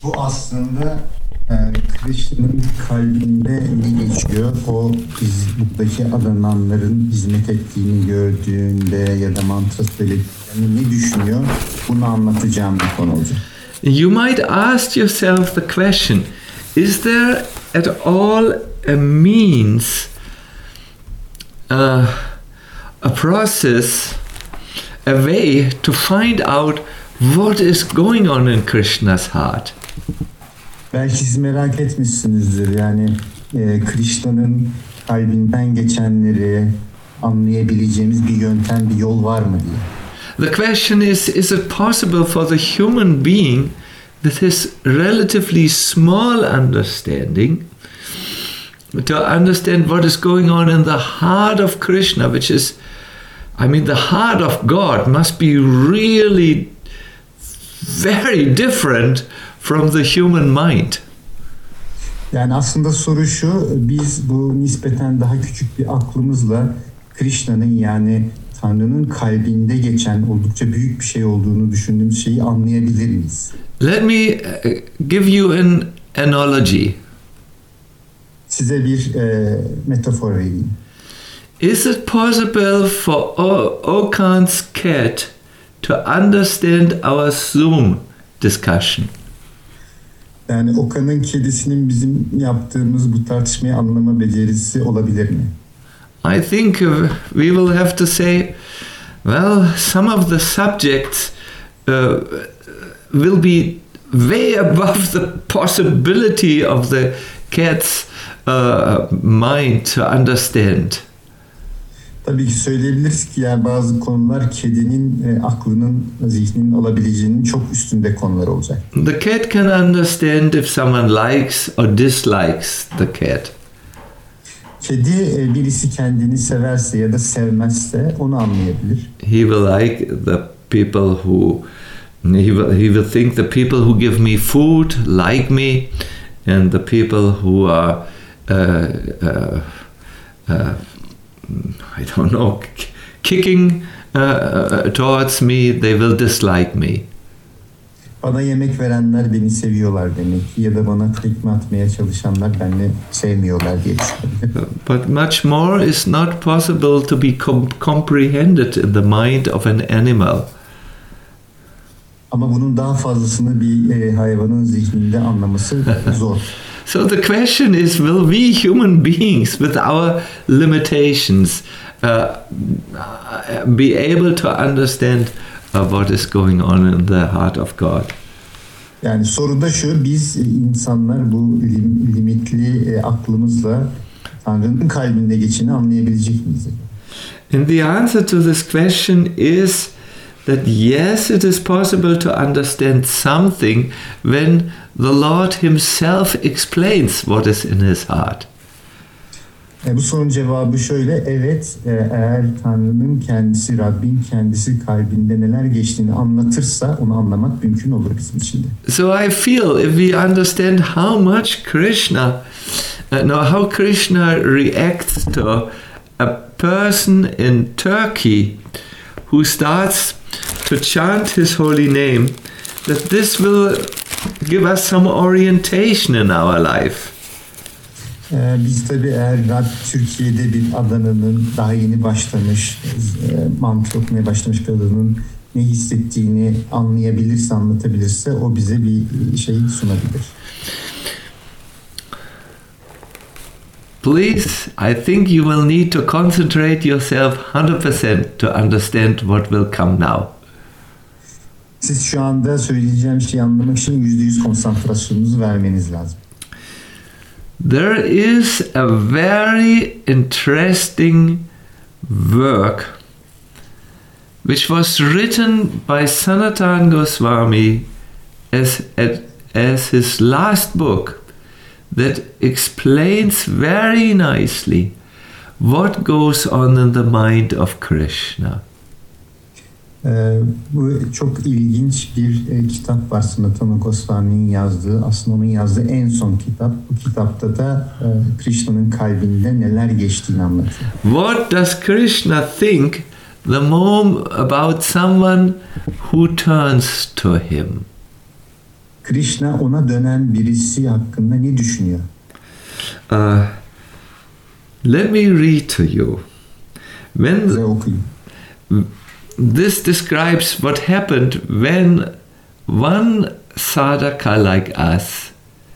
Bu aslında Krishna'nın kalbinde ne geçiyor? O biz buradaki adananların hizmet ettiğini gördüğünde ya da mantra söylediklerini ne düşünüyor? Bunu anlatacağım bir konu olacak. You might ask yourself the question, is there at all a means, a process, a way to find out what is going on in Krishna's heart? Belki siz merak etmişsinizdir. Yani Krishna'nın kalbinden geçenleri anlayabileceğimiz bir yöntem, bir yol var mı diye. The question is it possible for the human being with his relatively small understanding to understand what is going on in the heart of Krishna, which is, the heart of God must be really very different from the human mind. Yani aslında soru şu, biz bu nispeten daha küçük bir aklımızla Krishna'nın yani Tanrı'nın kalbinde geçen oldukça büyük bir şey olduğunu düşündüğümüz şeyi anlayabilir miyiz? Let me give you an analogy. Size bir metafor vereyim. Is it possible for Okan's cat to understand our Zoom discussion? Yani Okan'ın kedisinin bizim yaptığımız bu tartışmayı anlama becerisi olabilir mi? I think we will have to say, well, some of the subjects will be way above the possibility of the cat's mind to understand. Tabii ki söyleyebiliriz ki yani bazı konular kedinin aklının, zihninin alabileceğinin çok üstünde konular olacak. The cat can understand if someone likes or dislikes the cat. Kedi birisi kendini severse ya da sevmezse onu anlayabilir. He will like the people who he will think the people who give me food like me, and the people who are I don't know, kicking towards me, they will dislike me. Bana yemek verenler beni seviyorlar demek ya da bana tekme atmaya çalışanlar beni sevmiyorlar diye düşünüyorum. But much more is not possible to be comprehended in the mind of an animal. Ama bunun daha fazlasını bir hayvanın zihninde anlaması zor. So the question is, will we human beings with our limitations be able to understand what is going on in the heart of God? Yani soru da şu, biz insanlar bu limitli aklımızla Tanrı'nın kalbinde geçeni anlayabilecek miyiz? And the answer to this question is that yes, it is possible to understand something when the Lord himself explains what is in his heart. Bu sorunun cevabı şöyle, evet, eğer Tanrı'nın kendisi, Rabbin kendisi kalbinde neler geçtiğini anlatırsa onu anlamak mümkün olur bizim için de. So I feel if we understand how much Krishna, how Krishna reacts to a person in Turkey who starts to chant his holy name, that this will give us some orientation in our life. Biz tabii eğer Türkiye'de bir adananın daha yeni başlamış, mantık okumaya başlamış bir adananın ne hissettiğini anlayabilirse, anlatabilirse o bize bir şey sunabilir. Please, I think you will need to concentrate yourself 100% to understand what will come now. Siz şu anda söyleyeceğim şeyi anlamak için %100 konsantrasyonunuzu vermeniz lazım. There is a very interesting work which was written by Sanatana Goswami as his last book that explains very nicely what goes on in the mind of Krishna. Bu çok ilginç bir kitap var, Sanatana Goswami'nin yazdığı, aslında onun yazdığı en son kitap. Bu kitapta da Krishna'nın kalbinde neler geçtiğini anlatıyor. What does Krishna think the moment about someone who turns to him? Krishna ona dönen birisi hakkında ne düşünüyor? Let me read to you. Size okuyayım. This describes what happened when one sadhaka like us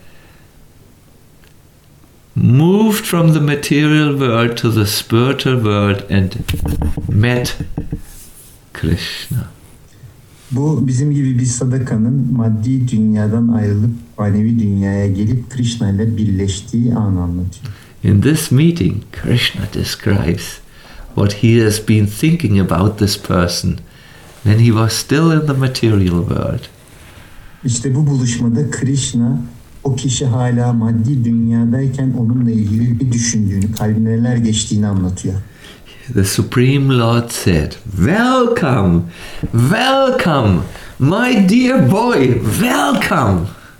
moved from the material world to the spiritual world and met Krishna. Bu bizim gibi bir sadakanın maddi dünyadan ayrılıp manevi dünyaya gelip Krishna ile birleştiği anı anlatıyor. In this meeting, Krishna describes what he has been thinking about this person when he was still in the material world. İşte bu buluşmada Krishna o kişi hala maddi dünyadayken onunla ilgili bir düşündüğünü, kalbine neler geçtiğini anlatıyor. The Supreme Lord said, "Welcome, welcome, my dear boy, welcome."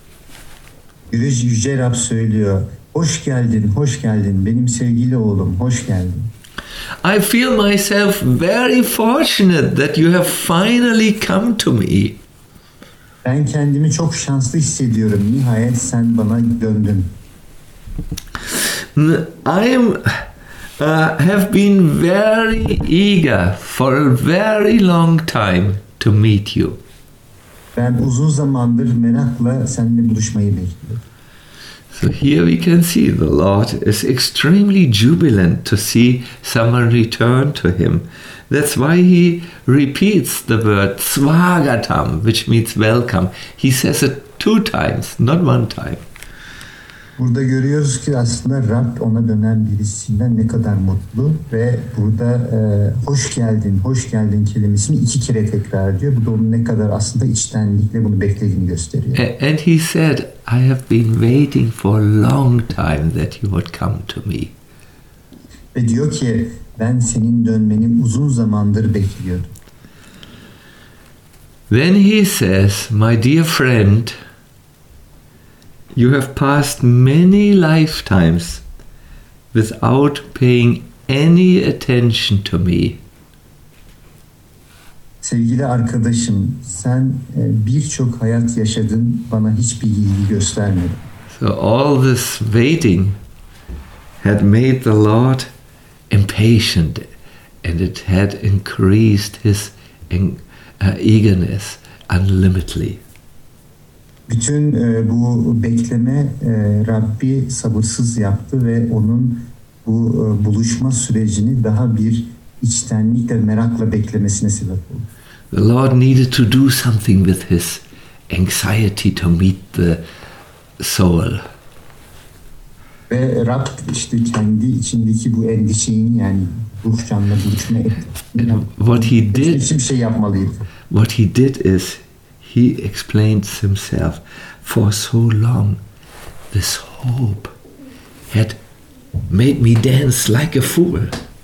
Yüce Rab söylüyor, hoş geldin, hoş geldin, benim sevgili oğlum, hoş geldin. I feel myself very fortunate that you have finally come to me. Ben kendimi çok şanslı hissediyorum. Nihayet sen bana döndün. Have been very eager for a very long time to meet you. Ben uzun zamandır merakla seninle buluşmayı bekliyorum. So here we can see the Lord is extremely jubilant to see someone return to him. That's why he repeats the word Swagatam, which means welcome. He says it 2 times, not 1 time. Burada görüyoruz ki aslında Rab ona dönen birisinden ne kadar mutlu ve burada hoş geldin, hoş geldin kelimesini 2 kere tekrar ediyor. Bu da onun ne kadar aslında içtenlikle bunu beklediğini gösteriyor. And he said, I have been waiting for a long time that you would come to me. Ve diyor ki ben senin dönmeni uzun zamandır bekliyordum. Then he says, my dear friend, you have passed many lifetimes without paying any attention to me. Sevgili arkadaşım, sen birçok hayat yaşadın, bana hiçbir ilgi göstermedin. So all this waiting had made the Lord impatient, and it had increased his eagerness unlimitedly. Bütün bu bekleme Rabbi sabırsız yaptı ve onun bu buluşma sürecini daha bir içtenlikle, merakla beklemesine sebep oldu. The Lord needed to do something with his anxiety to meet the soul. Ve Rab işte kendi içindeki bu endişeyi, yani ruh canla buluşma What he did, bir şey yapmalıydı. what he did is he explained himself. For so long, this hope had made me dance like a fool.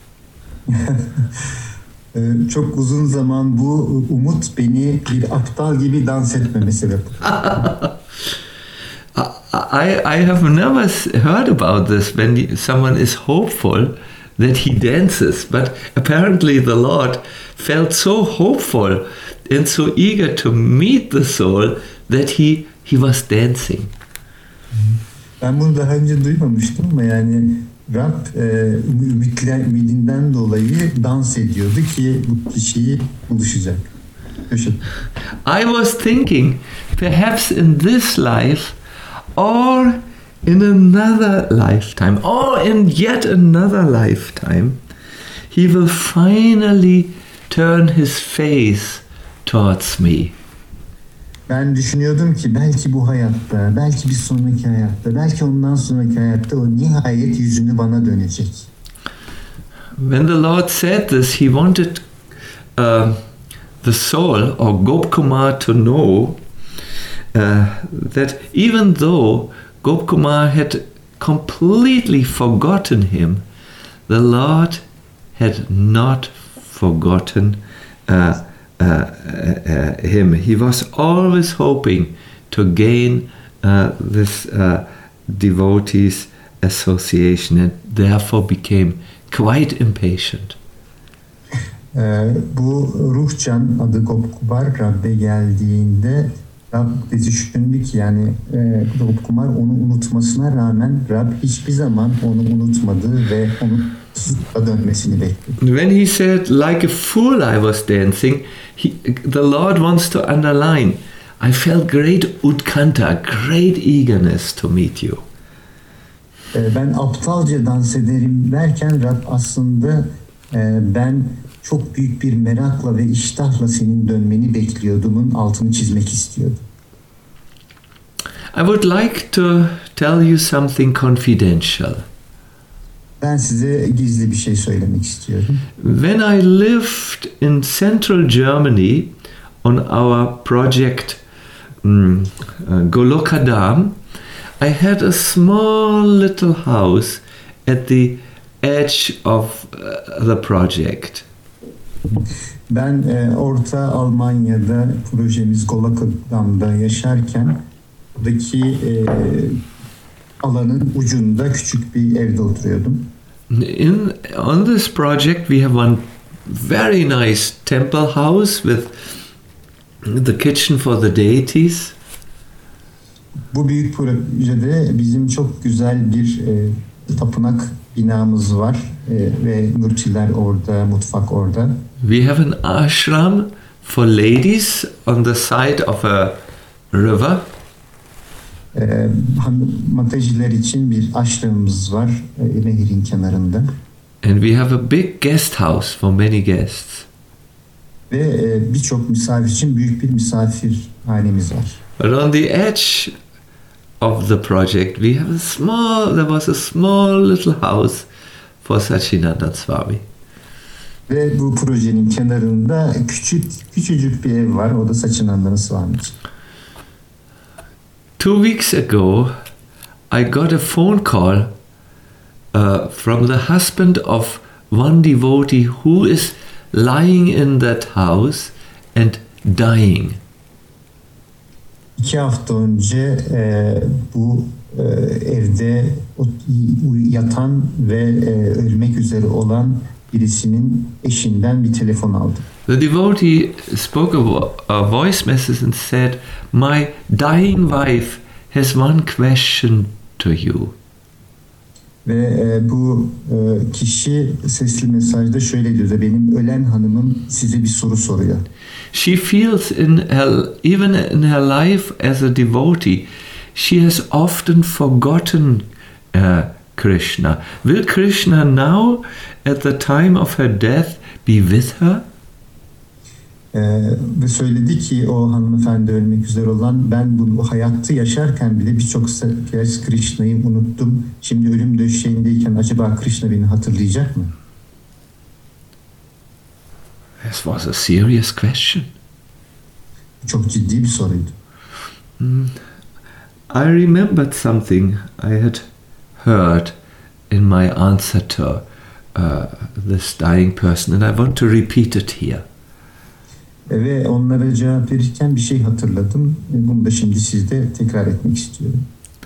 Çok uzun zaman bu umut beni bir aptal gibi dans etmeme sebep oldu. I have never heard about this when someone is hopeful that he dances, but apparently the Lord felt so hopeful and so eager to meet the soul that he was dancing. Ben bunu daha önce duymamıştım ama yani Rab ümidinden dolayı dans ediyordu ki bu kişiyi buluşacak. I was thinking perhaps in this life or in another lifetime or in yet another lifetime he will finally turn his face towards me. Ben düşünüyordum ki belki bu hayatta, belki bir sonraki hayatta, belki ondan sonraki hayatta o nihayet yüzünü bana dönecek. When the Lord said this, he wanted the soul or Gopkumar to know that even though Gopkumar had completely forgotten him, the Lord had not forgotten him. He was always hoping to gain this devotees association and therefore became quite impatient. Bu ruhcan adı Gopkumar Rab'be geldiğinde Rab de düşündü ki yani Dilip Kumar onu unutmasına rağmen Rab hiçbir zaman onu unutmadı ve onun dönmesini bekledi. When he said, like a fool I was dancing, the Lord wants to underline, I felt great utkanta, great eagerness to meet you. Ben aptalca dans ederim derken Rab aslında ben çok büyük bir merakla ve iştahla senin dönmeni bekliyordumun altını çizmek istiyordu. I would like to tell you something confidential. Ben size gizli bir şey söylemek istiyorum. When I lived in central Germany on our project Golokadam, I had a small little house at the edge of the project. Ben Orta Almanya'da projemiz Golokadam'da yaşarken buradaki alanın ucunda küçük bir evde oturuyordum. On this project we have one very nice temple house with the kitchen for the deities. Bu büyük projede bizim çok güzel bir tapınak binamız var ve mürtiler orada, mutfak orada. We have an ashram for ladies on the side of a river. Matajiler için bir aşramımız var nehirin kenarında. And we have a big guest house for many guests. Ve birçok misafir için büyük bir misafirhanemiz var. But on the edge of the project there was a small little house for Sachinanda Swami. Ve bu projenin kenarında küçücük bir ev var. O da Sachinanda Swami için. 2 weeks ago, I got a phone call from the husband of one devotee who is lying in that house and dying. 2 hafta önce bu evde yatan ve ölmek üzere olan birisinin eşinden bir telefon aldım. The devotee spoke a voice message and said, "My dying wife has one question to you." Ve bu kişi sesli mesajda şöyle diyordu: benim ölen hanımım size bir soru soruyor. She feels even in her life as a devotee, she has often forgotten Krishna. Will Krishna now, at the time of her death, be with her? Ve söyledi ki o hanımefendi ölmek üzere olan, ben bu hayatta yaşarken bile birçok kez Krishna'yı unuttum. Şimdi ölüm döşeğindeyken acaba Krishna beni hatırlayacak mı? This was a serious question. Çok ciddi bir soruydu. I remembered something I had heard in my answer to this dying person, and I want to repeat it here. Ve onlara cevap verirken bir şey hatırladım. Bunu da şimdi sizde tekrar etmek istiyorum.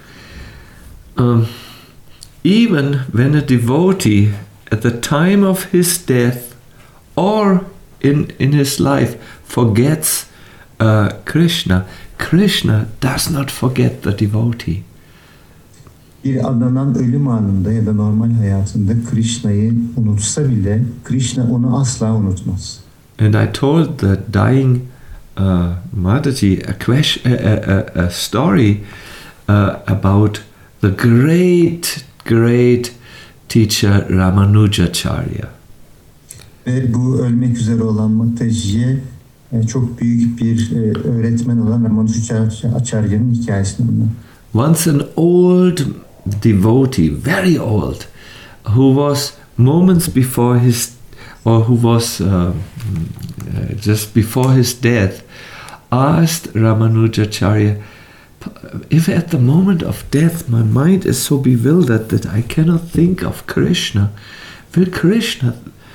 Even when a devotee at the time of his death or in his life forgets Krishna, Krishna does not forget the devotee. Bir adanan ölüm anında ya da normal hayatında Krishna'yı unutsa bile Krishna onu asla unutmaz. And I told the dying Mataji a story about the great teacher Ramanujacharya. Ve bu ölmek üzere olan Mataji'ye çok büyük bir öğretmen olan Ramanujacharya'nın hikayesini anlattı. Once an old devotee, very old, who was moments before his, or who was just before his death, asked Ramanujacharya, if at the moment of death my mind is so bewildered that I cannot think of Krishna, will Krishna,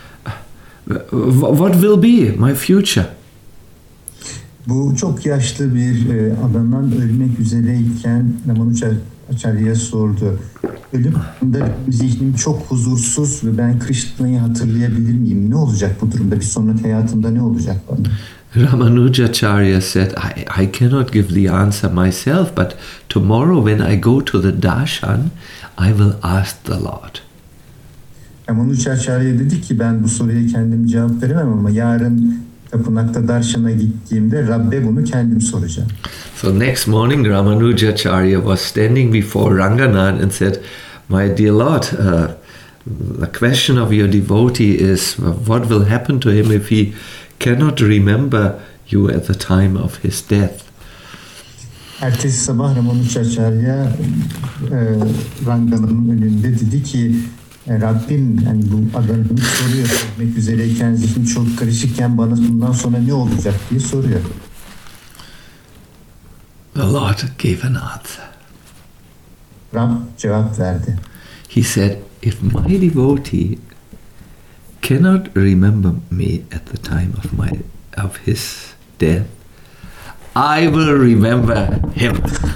what will be my future? Bu çok yaşlı bir adamdan ölmek üzereyken Ramanujacharya'ya sordu. Ölümde zihnim çok huzursuz ve ben Krishna'yı hatırlayabilir miyim? Ne olacak bu durumda? Bir sonraki hayatımda ne olacak bana? Ramanujacharya said, I cannot give the answer myself, but tomorrow when I go to the darshan, I will ask the Lord. Ramanujacharya dedi ki ben bu soruya kendim cevap veremem ama yarın tapınakta darshana gittiğimde Rabbe bunu kendim soracağım. So next morning Ramanujacharya was standing before Ranganath and said, My dear Lord, the question of your devotee is what will happen to him if he cannot remember you at the time of his death? Ertesi sabah Ramanujacharya Rangana'nın önünde dedi ki Rabbim yani bu adamın soruyor sormak üzereyken zihni çok karışıkken bana bundan sonra ne olacak diye soruyor. The Lord gave an answer. Rab cevap verdi. He said, if my devotee cannot remember me at the time of his death, I will remember him.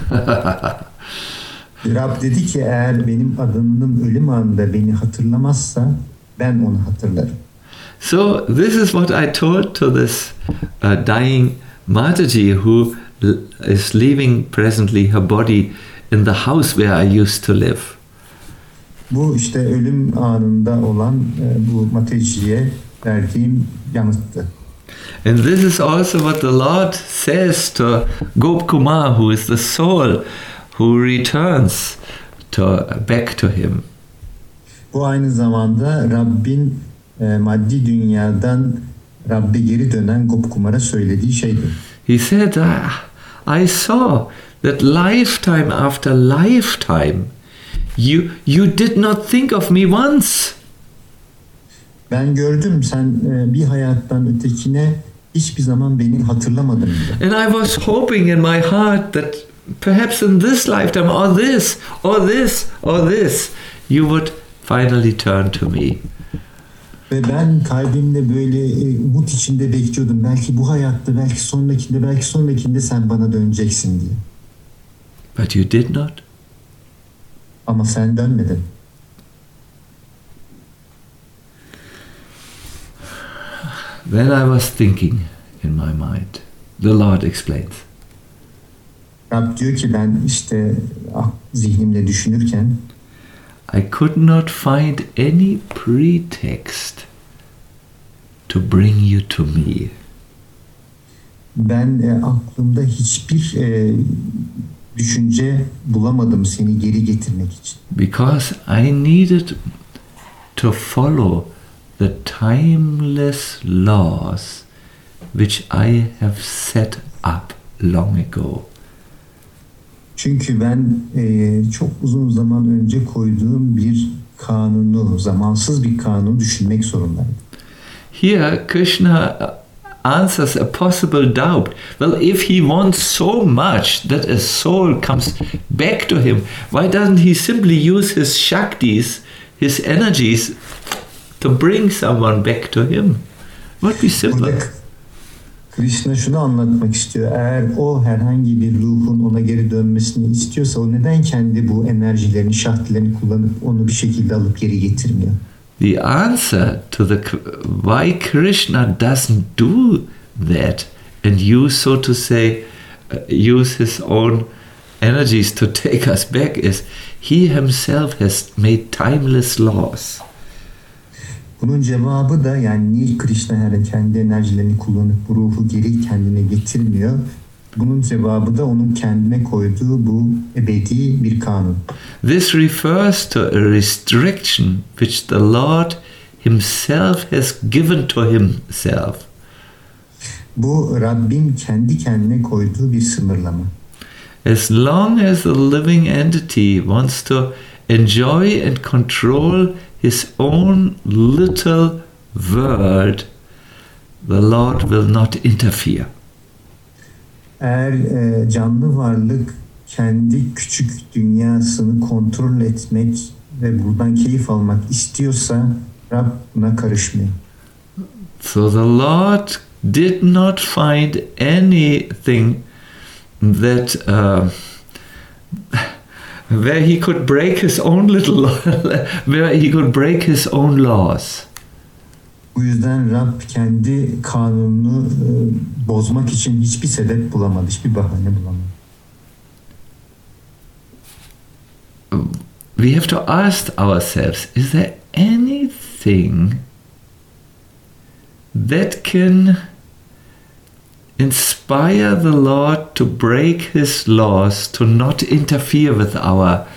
Rab dedi ki eğer benim adamımın ölüm anında beni hatırlamazsa ben onu hatırlarım. So this is what I told to this dying Mataji who is leaving presently her body in the house where I used to live. Bu işte ölüm anında olan bu Mataji'ye verdiğim yanıttı. And this is also what the Lord says to Gopkumar, who is the soul who returns back to him. Bu aynı zamanda Rabbin maddi dünyadan Rabbe geri dönen Gopkumar'a söylediği şeydir. He said, I saw that lifetime after lifetime you did not think of me once. Ben gördüm sen bir hayattan ötekine hiçbir zaman beni hatırlamadın bile. And I was hoping in my heart that perhaps in this lifetime or this or this or this you would finally turn to me. Ve ben kalbimde böyle umut içinde bekliyordum. Belki bu hayatta, belki sonrakinde sen bana döneceksin diye. But you did not. Ama sen dönmedin. When I was thinking in my mind, the Lord explains. Rab diyor ki ben işte zihnimle düşünürken I could not find any pretext to bring you to me. Ben aklımda hiçbir düşünce bulamadım seni geri getirmek için. Because I needed to follow the timeless laws which I have set up long ago. Çünkü ben çok uzun zaman önce koyduğum bir kanunu, zamansız bir kanunu düşünmek zorundayım. Here Krishna answers a possible doubt. Well, if he wants so much that a soul comes back to him, why doesn't he simply use his shaktis, his energies, to bring someone back to him? Would be simpler. Krishna şunu anlatmak istiyor. Eğer o herhangi bir ruhun ona geri dönmesini istiyorsa o neden kendi bu enerjilerini, şahtilerini kullanıp onu bir şekilde alıp geri getirmiyor? The answer to why Krishna doesn't do that and use, so to say, use his own energies to take us back is he himself has made timeless laws. Bunun cevabı da yani niye Krishna her kendi enerjilerini kullanıp bu ruhu geri kendine getirmiyor? Bunun cevabı da onun kendine koyduğu bu ebedi bir kanun. This refers to a restriction which the Lord himself has given to himself. Bu Rabbin kendi kendine koyduğu bir sınırlama. As long as the living entity wants to enjoy and control his own little world, the Lord will not interfere. Eğer canlı varlık kendi küçük dünyasını kontrol etmek ve buradan keyif almak istiyorsa Rab buna karışmıyor. So the Lord did not find anything that where he could break his own little where he could break his own laws. Bu yüzden Rab kendi kanununu bozmak için hiçbir sebep bulamadı, hiçbir bahane bulamadı. We have to ask ourselves, is there anything that can inspire the Lord to break his laws, to not interfere with our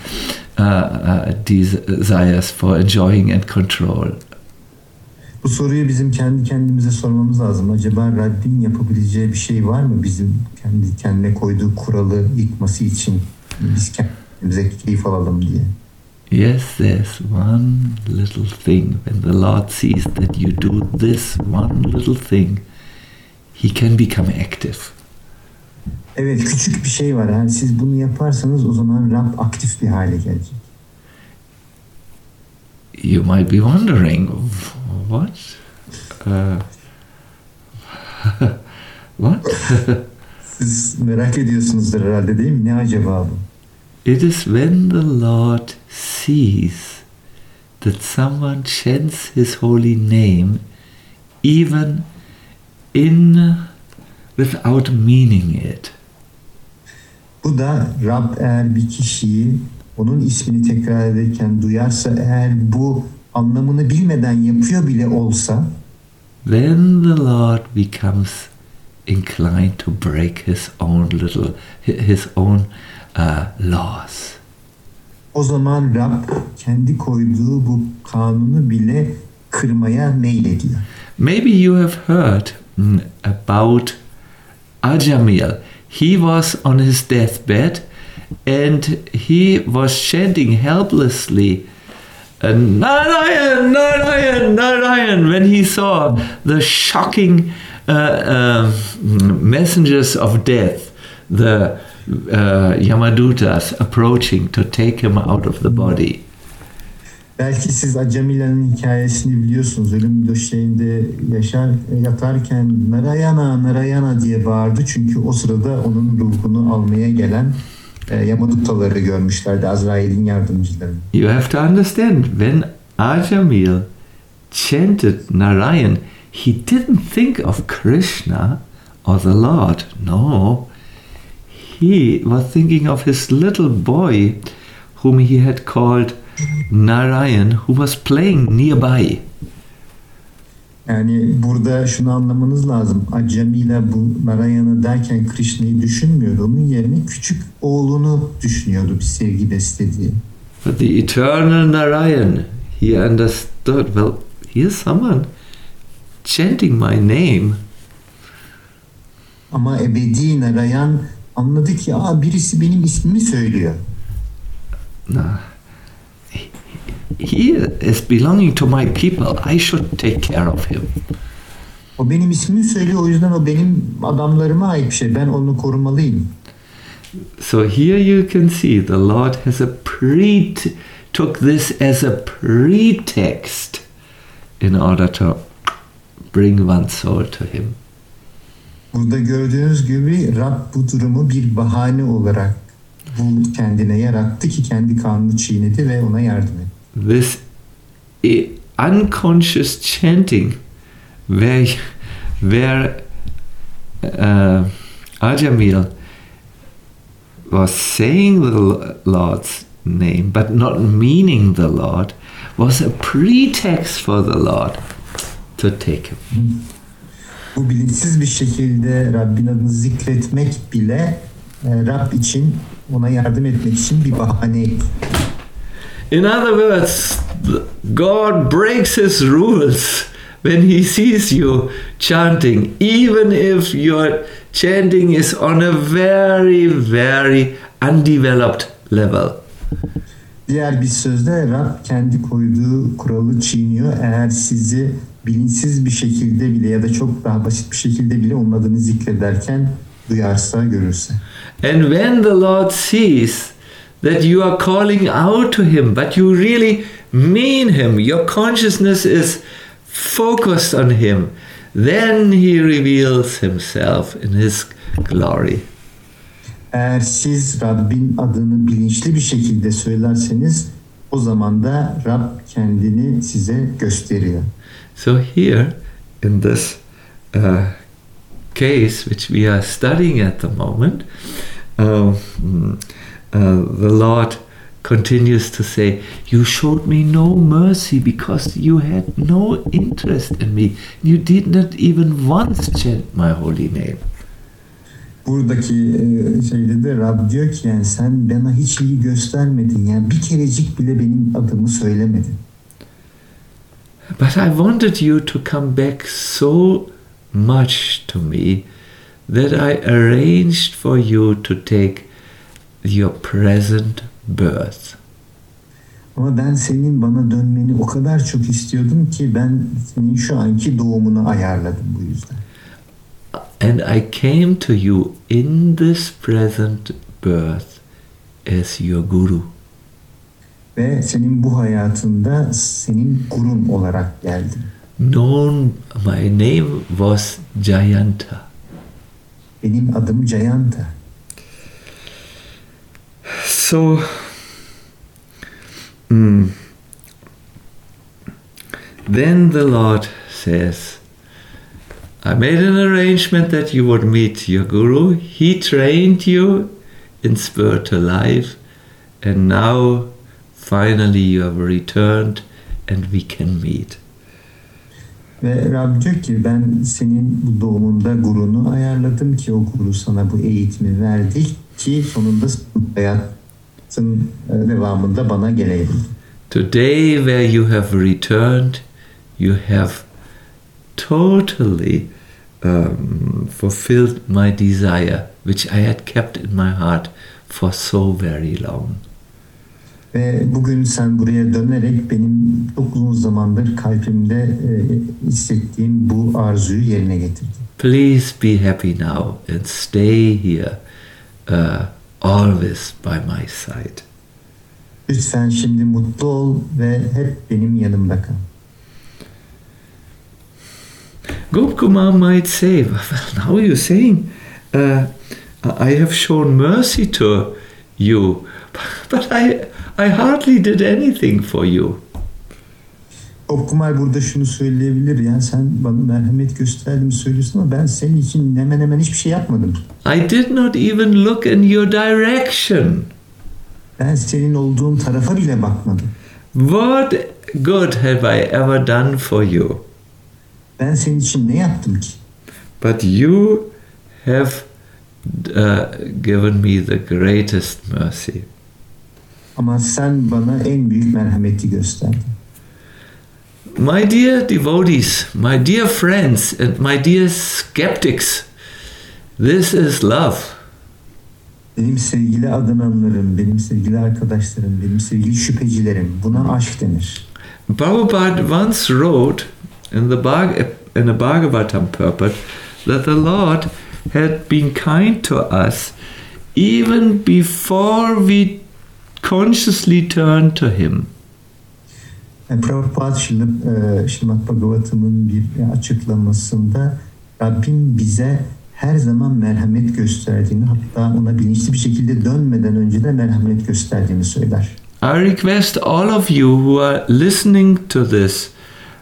desires for enjoying and control? Bu soruyu bizim kendi kendimize sormamız lazım. Acaba Rabbin yapabileceği bir şey var mı bizim kendi kendine koyduğu kuralı yıkması için, biz kendimize keyif alalım diye? Yes, there's one little thing. When the Lord sees that you do this one little thing, he can become active. Evet, küçük bir şey var. Yani siz bunu yaparsanız o zaman Rab aktif bir hale gelecek. You might be wondering, what? What? Siz merak ediyorsunuzdur herhalde, değil mi? Ne acaba bu? It is when the Lord sees that someone chants his holy name even without meaning it. Bu da Rab eğer bir kişiyi onun ismini tekrar ederken duyarsa, eğer bu anlamını bilmeden yapıyor bile olsa, then the Lord becomes inclined to break his own laws. o zaman Rab kendi koyduğu bu kanunu bile kırmaya meylediyor. Maybe you have heard about Ajamil. He was on his deathbed and he was chanting helplessly, Narayan, Narayan, Narayan, when he saw the shocking messengers of death, the Yamadutas approaching to take him out of the body. Belki siz Acemile'nin hikayesini biliyorsunuz. Ölüm döşeğinde yatarken Narayana, Narayana diye bağırdı. Çünkü o sırada onun ruhunu almaya gelen Yamadutaları görmüşlerdi, Azrail'in yardımcılarını. You have to understand, when Ajamil chanted Narayan, he didn't think of Krishna or the Lord. No. He was thinking of his little boy whom he had called Narayan, who was playing nearby. Yani burada şunu anlamanız lazım. Acemiyle bu Narayan'ı derken Krishna'yı düşünmüyordu. Onun yerine küçük oğlunu düşünüyordu, bir sevgi beslediği. But the eternal Narayan, he understood, well, here's someone chanting my name. Ama ebedi Narayan anladı ki birisi benim ismimi söylüyor. He is belonging to my people. I should take care of him. O benim ismimi söylüyor, o yüzden o benim adamlarıma ait bir şey. Ben onu korumalıyım. So here you can see the Lord has took this as a pretext in order to bring one soul to him. Burada gördüğünüz gibi Rab bu durumu bir bahane olarak kendine yarattı ki kendi kanunu çiğnedi ve ona yardım etti. This unconscious chanting where Ajamil was saying the Lord's name but not meaning the Lord was a pretext for the Lord to take him. Bu bilinçsiz bir şekilde Rabbin adını zikretmek bile Rab için, ona yardım etmek için bir bahane. In other words, God breaks his rules when he sees you chanting, even if your chanting is on a very, very undeveloped level. Diğer bir sözle Rab kendi koyduğu kuralı çiğniyor. Eğer sizi bilinçsiz bir şekilde bile ya da çok daha basit bir şekilde bile onun adını zikrederken duyarsa, görürse. And when the Lord sees that you are calling out to him, but you really mean him, your consciousness is focused on him, then he reveals himself in his glory. Eğer siz Rabbin adını bilinçli bir şekilde söylerseniz O zaman da Rab kendini size gösteriyor. So here, in this case which we are studying at the moment, the Lord continues to say, you showed me no mercy because you had no interest in me. You did not even once chant my holy name. Buradaki şeyde de Rab diyor ki yani sen bana hiç ilgi göstermedin. Yani bir kerecik bile benim adımı söylemedin. But I wanted you to come back so much to me that I arranged for you to take your present birth. Ama ben senin bana dönmeni o kadar çok istiyordum ki ben senin şu anki doğumunu ayarladım bu yüzden. And I came to you in this present birth as your guru. Ve senin bu hayatında senin gurun olarak geldim. My name was Jayanta. Benim adım Jayanta. So, then the Lord says, I made an arrangement that you would meet your guru. He trained you in spiritual life, and now finally you have returned and we can meet. Ve Rab diyor ki ben senin bu doğumunda gurunu ayarladım ki o guru sana bu eğitimi verdi ki sonunda hayatın devamında bana geleydin. Today where you have returned, you have totally fulfilled my desire, which I had kept in my heart for so very long. Ve bugün sen buraya dönerek benim çok uzun zamandır kalbimde hissettiğim bu arzuyu yerine getirdin. Please be happy now and stay here always by my side. Lütfen şimdi mutlu ol ve hep benim yanımda kal. Gopkumar might say, well, now you're saying, I have shown mercy to you, but I hardly did anything for you. Gopkumar burada şunu söyleyebilir, yani sen bana merhamet gösterdiğini söylüyorsun ama ben senin için hemen hemen hiçbir şey yapmadım. I did not even look in your direction. Ben senin olduğun tarafa bile bakmadım. What good have I ever done for you? Ben senin için ne yaptım ki? But you have given me the greatest mercy. Ama sen bana en büyük merhameti gösterdin. My dear devotees, my dear friends, and my dear skeptics, this is love. Benim sevgili adananlarım, benim sevgili arkadaşlarım, benim sevgili şüphecilerim, buna aşk denir. Prabhupada once wrote in the Bhagavatam purport that the Lord had been kind to us even before we consciously turned to Him. Yani Prabhupada Śrīmad Bhagavatam'ın bir açıklamasında Rabbim bize her zaman merhamet gösterdiğini, hatta ona bilinçli bir şekilde dönmeden önce de merhamet gösterdiğini söyler. I request all of you who are listening to this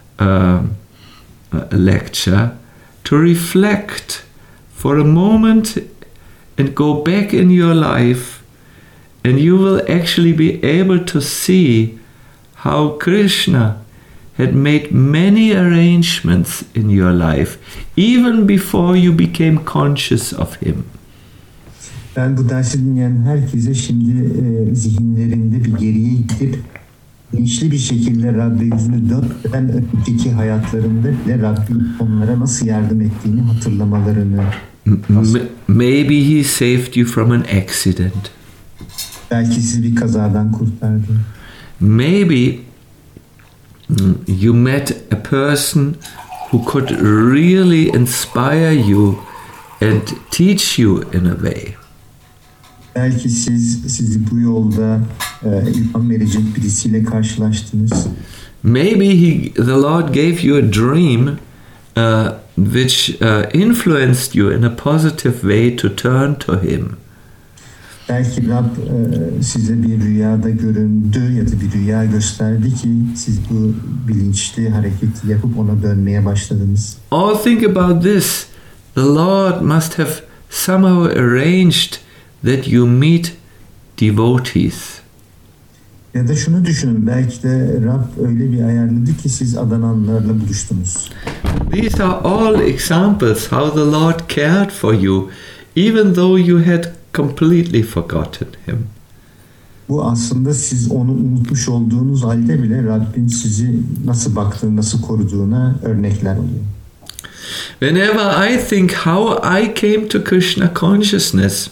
lecture to reflect for a moment and go back in your life, and you will actually be able to see how Krishna had made many arrangements in your life even before you became conscious of Him. Ben bu dersi dinleyen herkese şimdi zihinlerinde bir geriye gidip bilinçli bir şekilde Rabbe yüzünü dönmeden önceki hayatlarında bile Rabbim onlara nasıl yardım ettiğini hatırlamalarını. Maybe He saved you from an accident. Belki sizi bir kazadan kurtardı. Maybe you met a person who could really inspire you and teach you in a way. Belki sizi bu yolda ilham verecek birisiyle karşılaştınız. Maybe the Lord gave you a dream which influenced you in a positive way to turn to Him. Belki Rab size bir rüyada göründü ya da bir rüya gösterdi ki siz bu bilinçli hareketi yapıp ona dönmeye başladınız. Or think about this. The Lord must have somehow arranged that you meet devotees. Ya da şunu düşünün, belki de Rab öyle bir ayarladı ki siz adananlarla buluştunuz. These are all examples how the Lord cared for you, even though you had completely forgotten Him. Bu aslında siz onu unutmuş olduğunuz halde bile Rabbin sizi nasıl baktığını, nasıl koruduğuna örnekler oluyor. Whenever I think how I came to Krishna consciousness,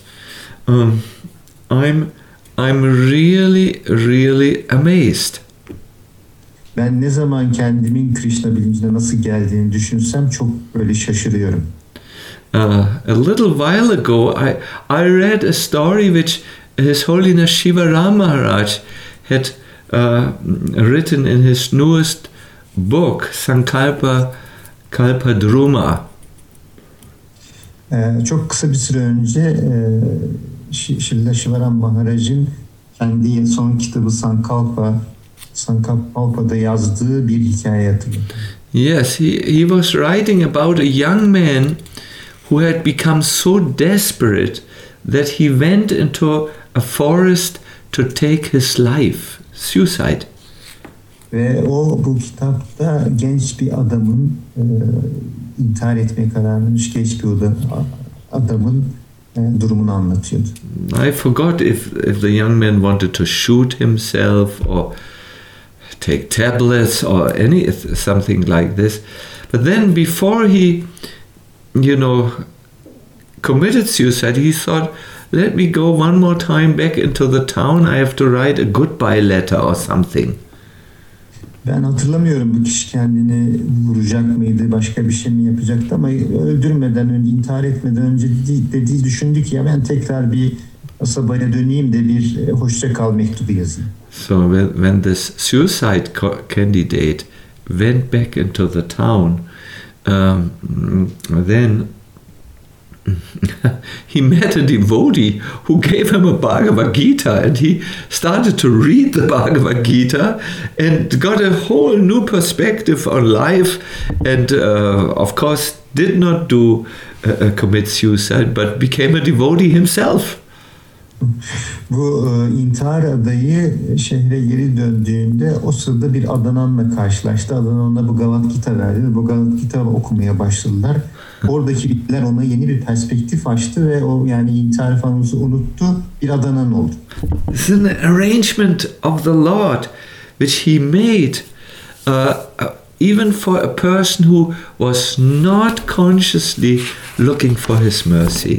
I'm really amazed. Ben ne zaman kendimin Krishna bilincine nasıl geldiğini düşünsem çok böyle şaşırıyorum. A little while ago, I read a story which His Holiness Shiva Ram Maharaj had written in his newest book, Sankalpa Kalpadruma. Çok kısa bir süre önce Srila Shivaram Maharaj'ın kendi son kitabı Sankalpa'da yazdığı bir hikaye hatırladım. Yes, he was writing about a young man who had become so desperate that he went into a forest to take his life, suicide. Ve bu kitapta genç bir adamın intihar etmeye karar vermiş genç bir adamın durumunu anlatıyordu. I forgot if the young man wanted to shoot himself or take tablets or something like this. But then before he, committed suicide, he thought, let me go one more time back into the town. I have to write a goodbye letter or something. Ben hatırlamıyorum bu kişi kendini vuracak mıydı, başka bir şey mi yapacaktı ama öldürmeden önce, intihar etmeden önce düşündü ki ya ben tekrar bir kasabaya döneyim de bir hoşça kal mektubu yazayım. So when this suicide candidate went back into the town, then he met a devotee who gave him a Bhagavad Gita, and he started to read the Bhagavad Gita and got a whole new perspective on life, and of course did not commit suicide, but became a devotee himself. Bu intihar adayı şehre geri döndüğünde o sırada bir adananla karşılaştı. Adanan ona Bhagavad Gita verdi. Bhagavad Gita okumaya başladılar. Oradaki bilgiler ona yeni bir perspektif açtı ve o yani intihar falan unuttu. Bir adanan oldu. This is an arrangement of the Lord which He made even for a person who was not consciously looking for His mercy.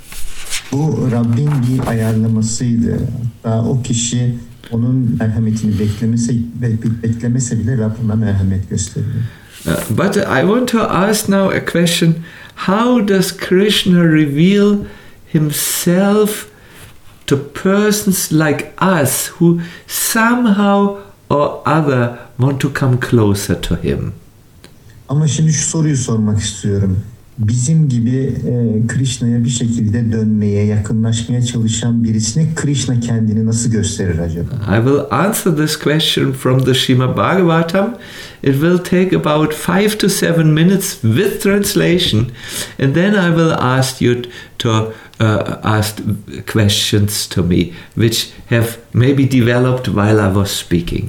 Bu Rabbin bir ayarlamasıydı. Hatta o kişi onun merhametini beklemese bile Rab ona merhamet gösteriyor. But I want to ask now a question. How does Krishna reveal Himself to persons like us who somehow or other want to come closer to Him? Ama şimdi şu soruyu sormak istiyorum. Bizim gibi Krishna'ya bir şekilde dönmeye, yakınlaşmaya çalışan birisine Krishna kendini nasıl gösterir acaba? I will answer this question from the Srimad Bhagavatam. It will take about 5 to 7 minutes with translation, and then I will ask you to ask questions to me, which have maybe developed while I was speaking.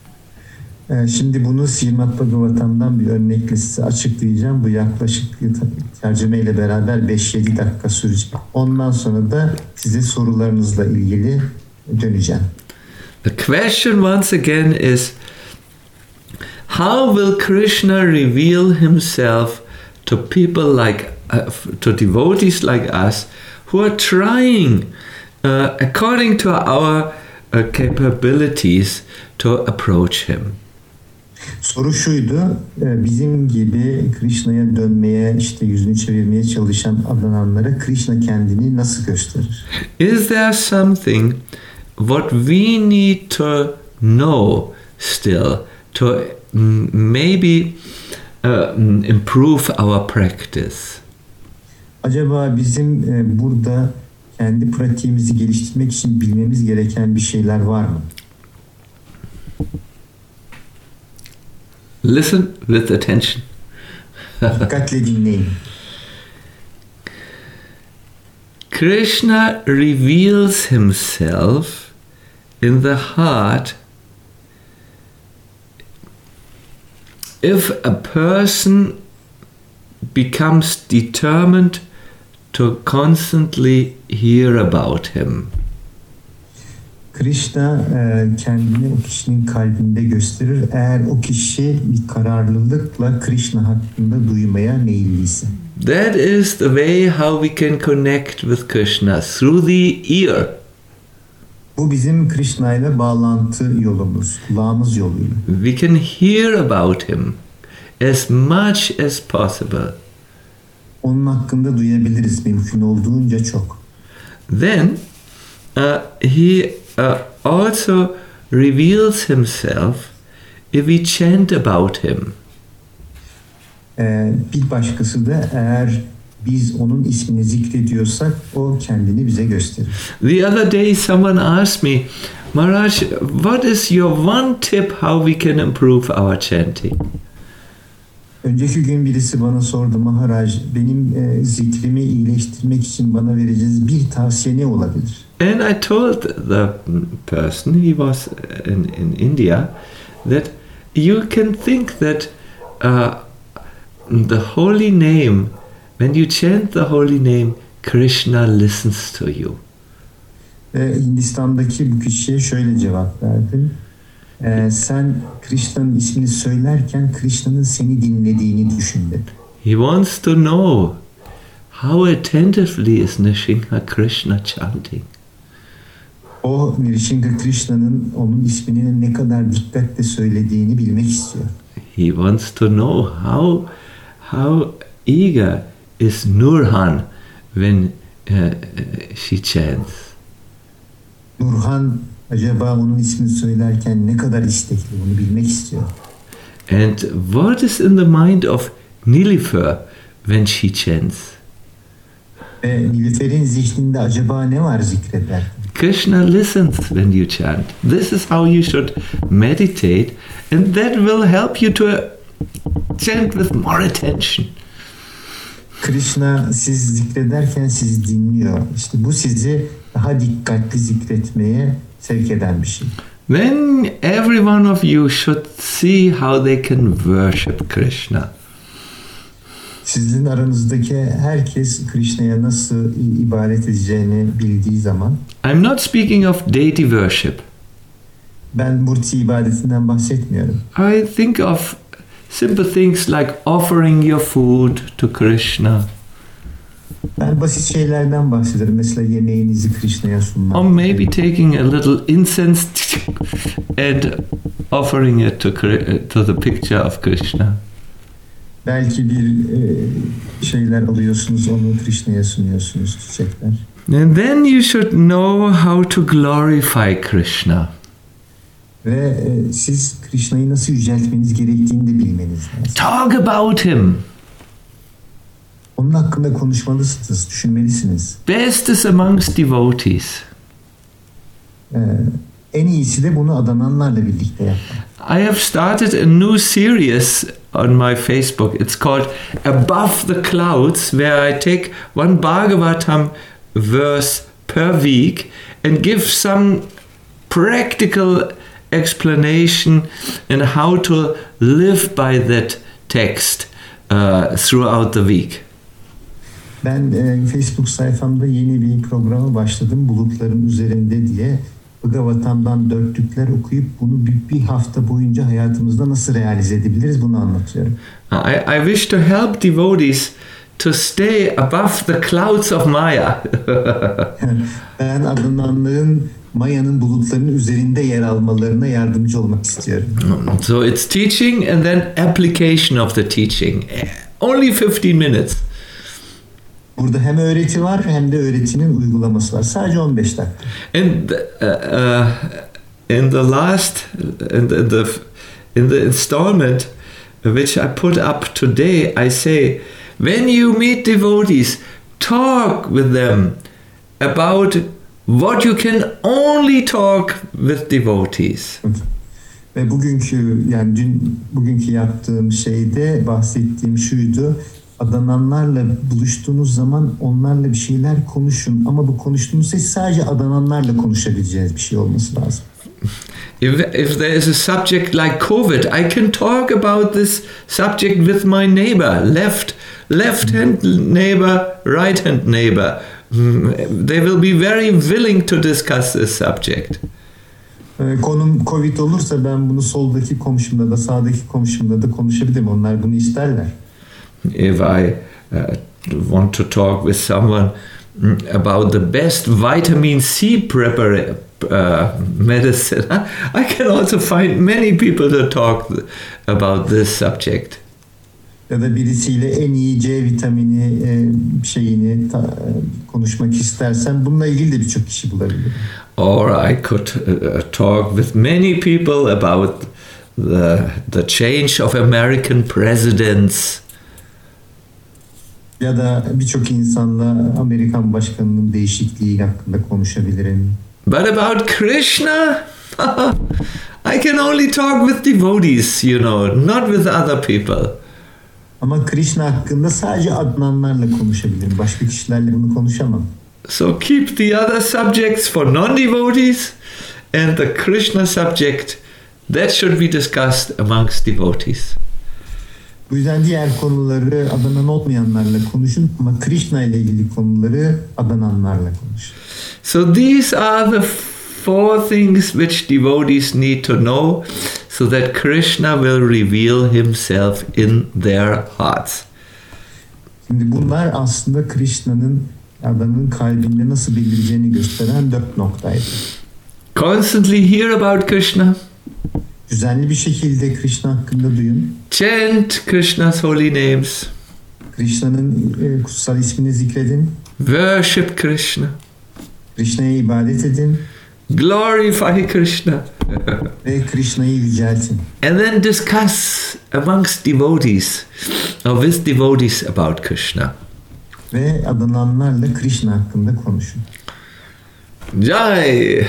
Şimdi bunu Srimad Bhagavatam'dan bir örnekle size açıklayacağım. Bu yaklaşık tercümeyle beraber 5-7 dakika sürecek. Ondan sonra da size sorularınızla ilgili döneceğim. The question once again is, how will Krishna reveal Himself to people like, to devotees like us who are trying, according to our capabilities, to approach Him? Soru şuydu, bizim gibi Krishna'ya dönmeye, işte yüzünü çevirmeye çalışan adananlara Krishna kendini nasıl gösterir? Is there something what we need to know still to maybe improve our practice? Acaba bizim burada kendi pratiğimizi geliştirmek için bilmemiz gereken bir şeyler var mı? Listen with attention. Dikkatle dinleyin. Krishna reveals himself in the heart if a person becomes determined to constantly hear about him. Krishna kendini o kişinin kalbinde gösterir eğer o kişi bir kararlılıkla Krishna hakkında duymaya meyilliyse. That is the way how we can connect with Krishna, through the ear. Bu bizim Krishna ile bağlantı yolumuz, kulağımız yoluyla. We can hear about him as much as possible. Onun hakkında duyabiliriz mümkün olduğunca çok. Then he also reveals himself if we chant about him. Bir başkası da eğer biz onun ismini zikrediyorsak o kendini bize gösterir. The other day someone asked me, Maharaj, what is your one tip how we can improve our chanting? Önceki gün birisi bana sordu, Maharaj, benim zikrimi iyileştirmek için bana vereceğiniz bir tavsiye ne olabilir? And I told the person, he was in India, that you can think that the holy name, when you chant the holy name, Krishna listens to you. Hindistan'daki bu kişiye şöyle cevap verdim. Sen Krishna'nın ismini söylerken Krishna'nın seni dinlediğini düşün dedim. He wants to know how attentively is Nrsimha Krishna chanting. O Nrsimha Krishna'nın onun ismini ne kadar dikkatle söylediğini bilmek istiyor. He wants to know how eager is Nurhan when she chants. Nurhan acaba onun ismini söylerken ne kadar istekli, bunu bilmek istiyor. And what is in the mind of Nilüfer when she chants? Nilüfer'in zihninde acaba ne var zikreder? Krishna listens when you chant. This is how you should meditate, and that will help you to chant with more attention. Krishna siz zikrederken sizi dinliyor. İşte bu sizi daha dikkatli zikretmeye sevk eden bir şey. Then every one of you should see how they can worship Krishna. Sizin aranızdaki herkes Krishna'ya nasıl ibadet edeceğini bildiği zaman. I'm not speaking of deity worship. Ben murti ibadetinden bahsetmiyorum. I think of simple things like offering your food to Krishna. Ben basit şeylerden bahsederim. Mesela yemeğinizi Krishna'ya sunmak. Or maybe taking a little incense and offering it to the picture of Krishna. Belki bir şeyler alıyorsunuz, onu Krishna'ya sunuyorsunuz, çiçekler. And then you should know how to glorify Krishna. Ve siz Krishna'yı nasıl yüceltmeniz gerektiğini de bilmeniz lazım. Talk about him. Onun hakkında konuşmalısınız, düşünmelisiniz. Best is amongst devotees. En iyisi de bunu adananlarla birlikte yapmak. I have started a new series on my Facebook. It's called Above the Clouds, where I take one Bhagavatam verse per week and give some practical explanation and how to live by that text throughout the week. Ben Facebook sayfamda yeni bir programa başladım. Bulutların üzerinde diye. Bhagavatam'dan dörtlükler okuyup bunu bir hafta boyunca hayatımızda nasıl realize edebiliriz bunu anlatıyorum. I wish to help devotees to stay above the clouds of Maya. Ben adananların Maya'nın bulutlarının üzerinde yer almalarına yardımcı olmak istiyorum. So it's teaching and then application of the teaching. Only 15 minutes. Burada hem öğreti var hem de öğretinin uygulaması var. Sadece 15 dakika. And in the last in the installment which I put up today, I say, when you meet devotees, talk with them about what you can only talk with devotees. Ve bugünkü yaptığım şeyde bahsettiğim şuydu. Adananlarla buluştuğunuz zaman onlarla bir şeyler konuşun. Ama bu konuştuğunuz şey sadece adananlarla konuşabileceğiniz bir şey olması lazım. If there is a subject like COVID, I can talk about this subject with my neighbor, left hand neighbor, right hand neighbor. They will be very willing to discuss this subject. Konum Covid olursa ben bunu soldaki komşumla da sağdaki komşumla da konuşabilirim. Onlar bunu isterler. If I want to talk with someone about the best vitamin C medicine, I can also find many people to talk about this subject. Ya da birisiyle en iyi C vitamini konuşmak istersen bununla ilgili de birçok kişi bulabilirim. Or I could talk with many people about the change of American presidents. Ya da birçok insanla Amerikan başkanının değişikliği hakkında konuşabilirim. But about Krishna, I can only talk with devotees, not with other people. Ama Krishna hakkında sadece adananlarla konuşabilirim. Başka kişilerle bunu konuşamam. So keep the other subjects for non-devotees, and the Krishna subject, that should be discussed amongst devotees. Bu yüzden diğer konuları adanan olmayanlarla konuşun ama Krishna ile ilgili konuları adananlarla konuşun. So these are the 4 things which devotees need to know so that Krishna will reveal himself in their hearts. Şimdi bunlar aslında Krishna'nın adamın kalbinde nasıl belireceğini gösteren 4 noktaydı. Constantly hear about Krishna. Düzenli bir şekilde Krishna hakkında duyun. Chant Krishna's holy names. Krishna'nın kutsal ismini zikredin. Worship Krishna. Krishna'ya ibadet edin. Glorify Krishna. Ve Krishna'yı yüceltin. And then discuss amongst devotees or with devotees about Krishna. Ve adananlarla Krishna hakkında konuşun. Jai.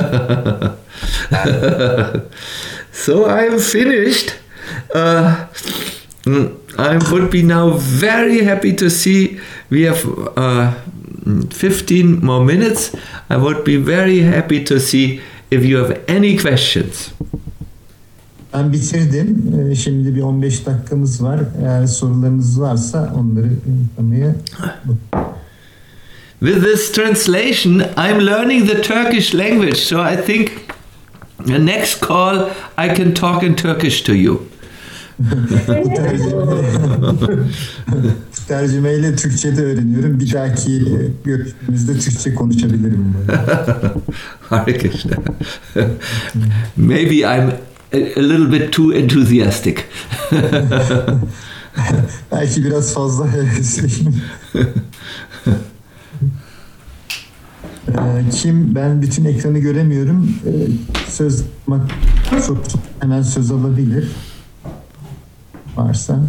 So I'm finished. I would be now very happy to see we have 15 more minutes. I would be very happy to see if you have any questions. Ben bitirdim. Şimdi bir 15 dakikamız var. Eğer sorularınız varsa onları yanıtlamaya. With this translation, I'm learning the Turkish language, so I think the next call I can talk in Turkish to you. Tercümeyle Türkçe de öğreniyorum. Bir dahaki görüşmemizde Türkçe konuşabilirim. Hare Krishna. Maybe I'm a little bit too enthusiastic. Belki biraz fazla hevesliyim. Ben bütün ekranı göremiyorum. Hemen söz alabilir. Varsa.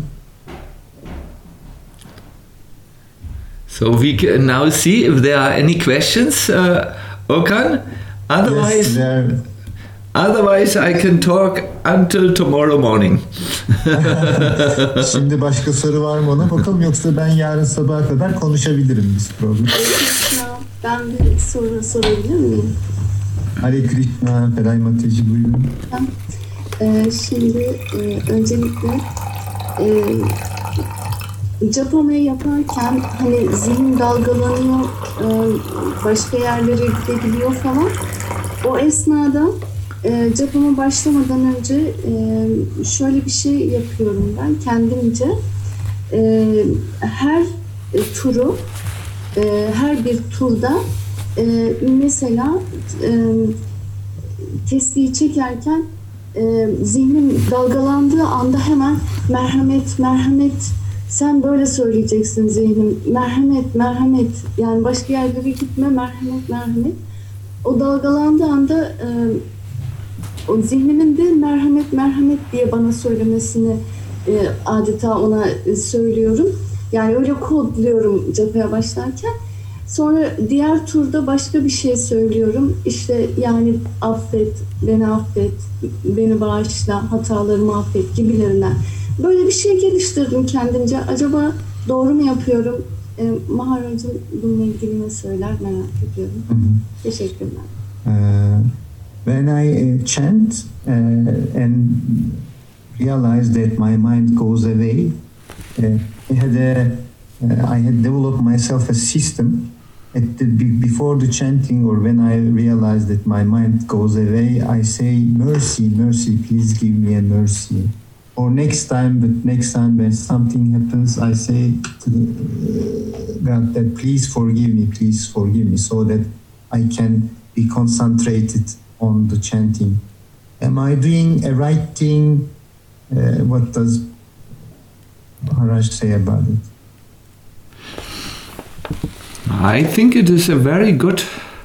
So we can now see if there are any questions, Okan. Otherwise, Yes, otherwise I can talk until tomorrow morning. Şimdi başka soru var mı ona bakalım, yoksa ben yarın sabaha kadar konuşabilirim biz problem. Ben bir soru sorabilir miyim? Hare Krishna, Feray Mateci buyurun. Şimdi öncelikle Japamayı yaparken hani zihin dalgalanıyor, başka yerlere gidebiliyor falan. O esnada Japama başlamadan önce şöyle bir şey yapıyorum ben kendimce. Her turu, her bir turda mesela tesbihi çekerken zihnim dalgalandığı anda hemen merhamet, merhamet, sen böyle söyleyeceksin zihnim, merhamet, merhamet, yani başka yerlere gitme, merhamet, merhamet. O dalgalandığı anda o zihnimin de merhamet, merhamet diye bana söylemesini adeta ona söylüyorum. Yani öyle kodluyorum japaya başlarken. Sonra diğer turda başka bir şey söylüyorum. İşte yani affet, beni bağışla, hatalarımı affet gibilerinden. Böyle bir şey geliştirdim kendimce. Acaba doğru mu yapıyorum? Maharaj'ın bununla ilgili ne söyler merak ediyorum. Teşekkürler. When I chant and realize that my mind goes away, I had developed myself a system. Before the chanting, or when I realize that my mind goes away, I say, mercy, mercy, please give me a mercy. Or next time when something happens, I say to God that please forgive me, so that I can be concentrated on the chanting. Am I doing a right thing? What does Maharaj say about it? I think it is a very good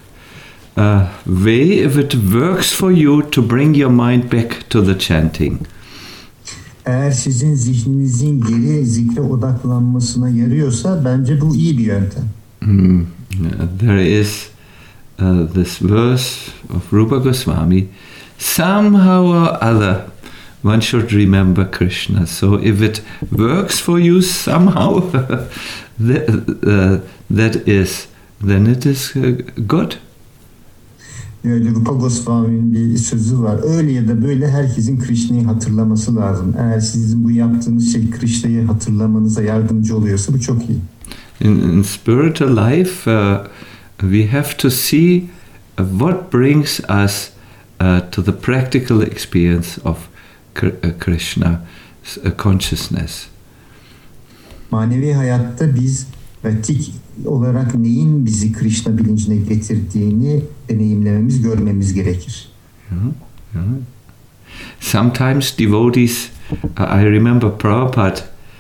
way, if it works for you, to bring your mind back to the chanting. Eğer sizin zihninizin geri zikre odaklanmasına yarıyorsa bence bu iyi bir yöntem. There is this verse of Rupa Goswami, somehow or other one should remember Krishna. So if it works for you somehow, then it is good. Öyle Rupa Goswami'nin bir sözü var. Öyle ya da böyle herkesin Krishna'yı hatırlaması lazım. Eğer sizin bu yaptığınız şey Krishna'yı hatırlamanıza yardımcı oluyorsa bu çok iyi. In spiritual life, we have to see what brings us to the practical experience of Krishna consciousness. Manevi hayatta biz pratik olarak neyin bizi Krishna bilincine getirdiğini deneyimlememiz, görmemiz gerekir. Sometimes devotees, I remember Prabhupada,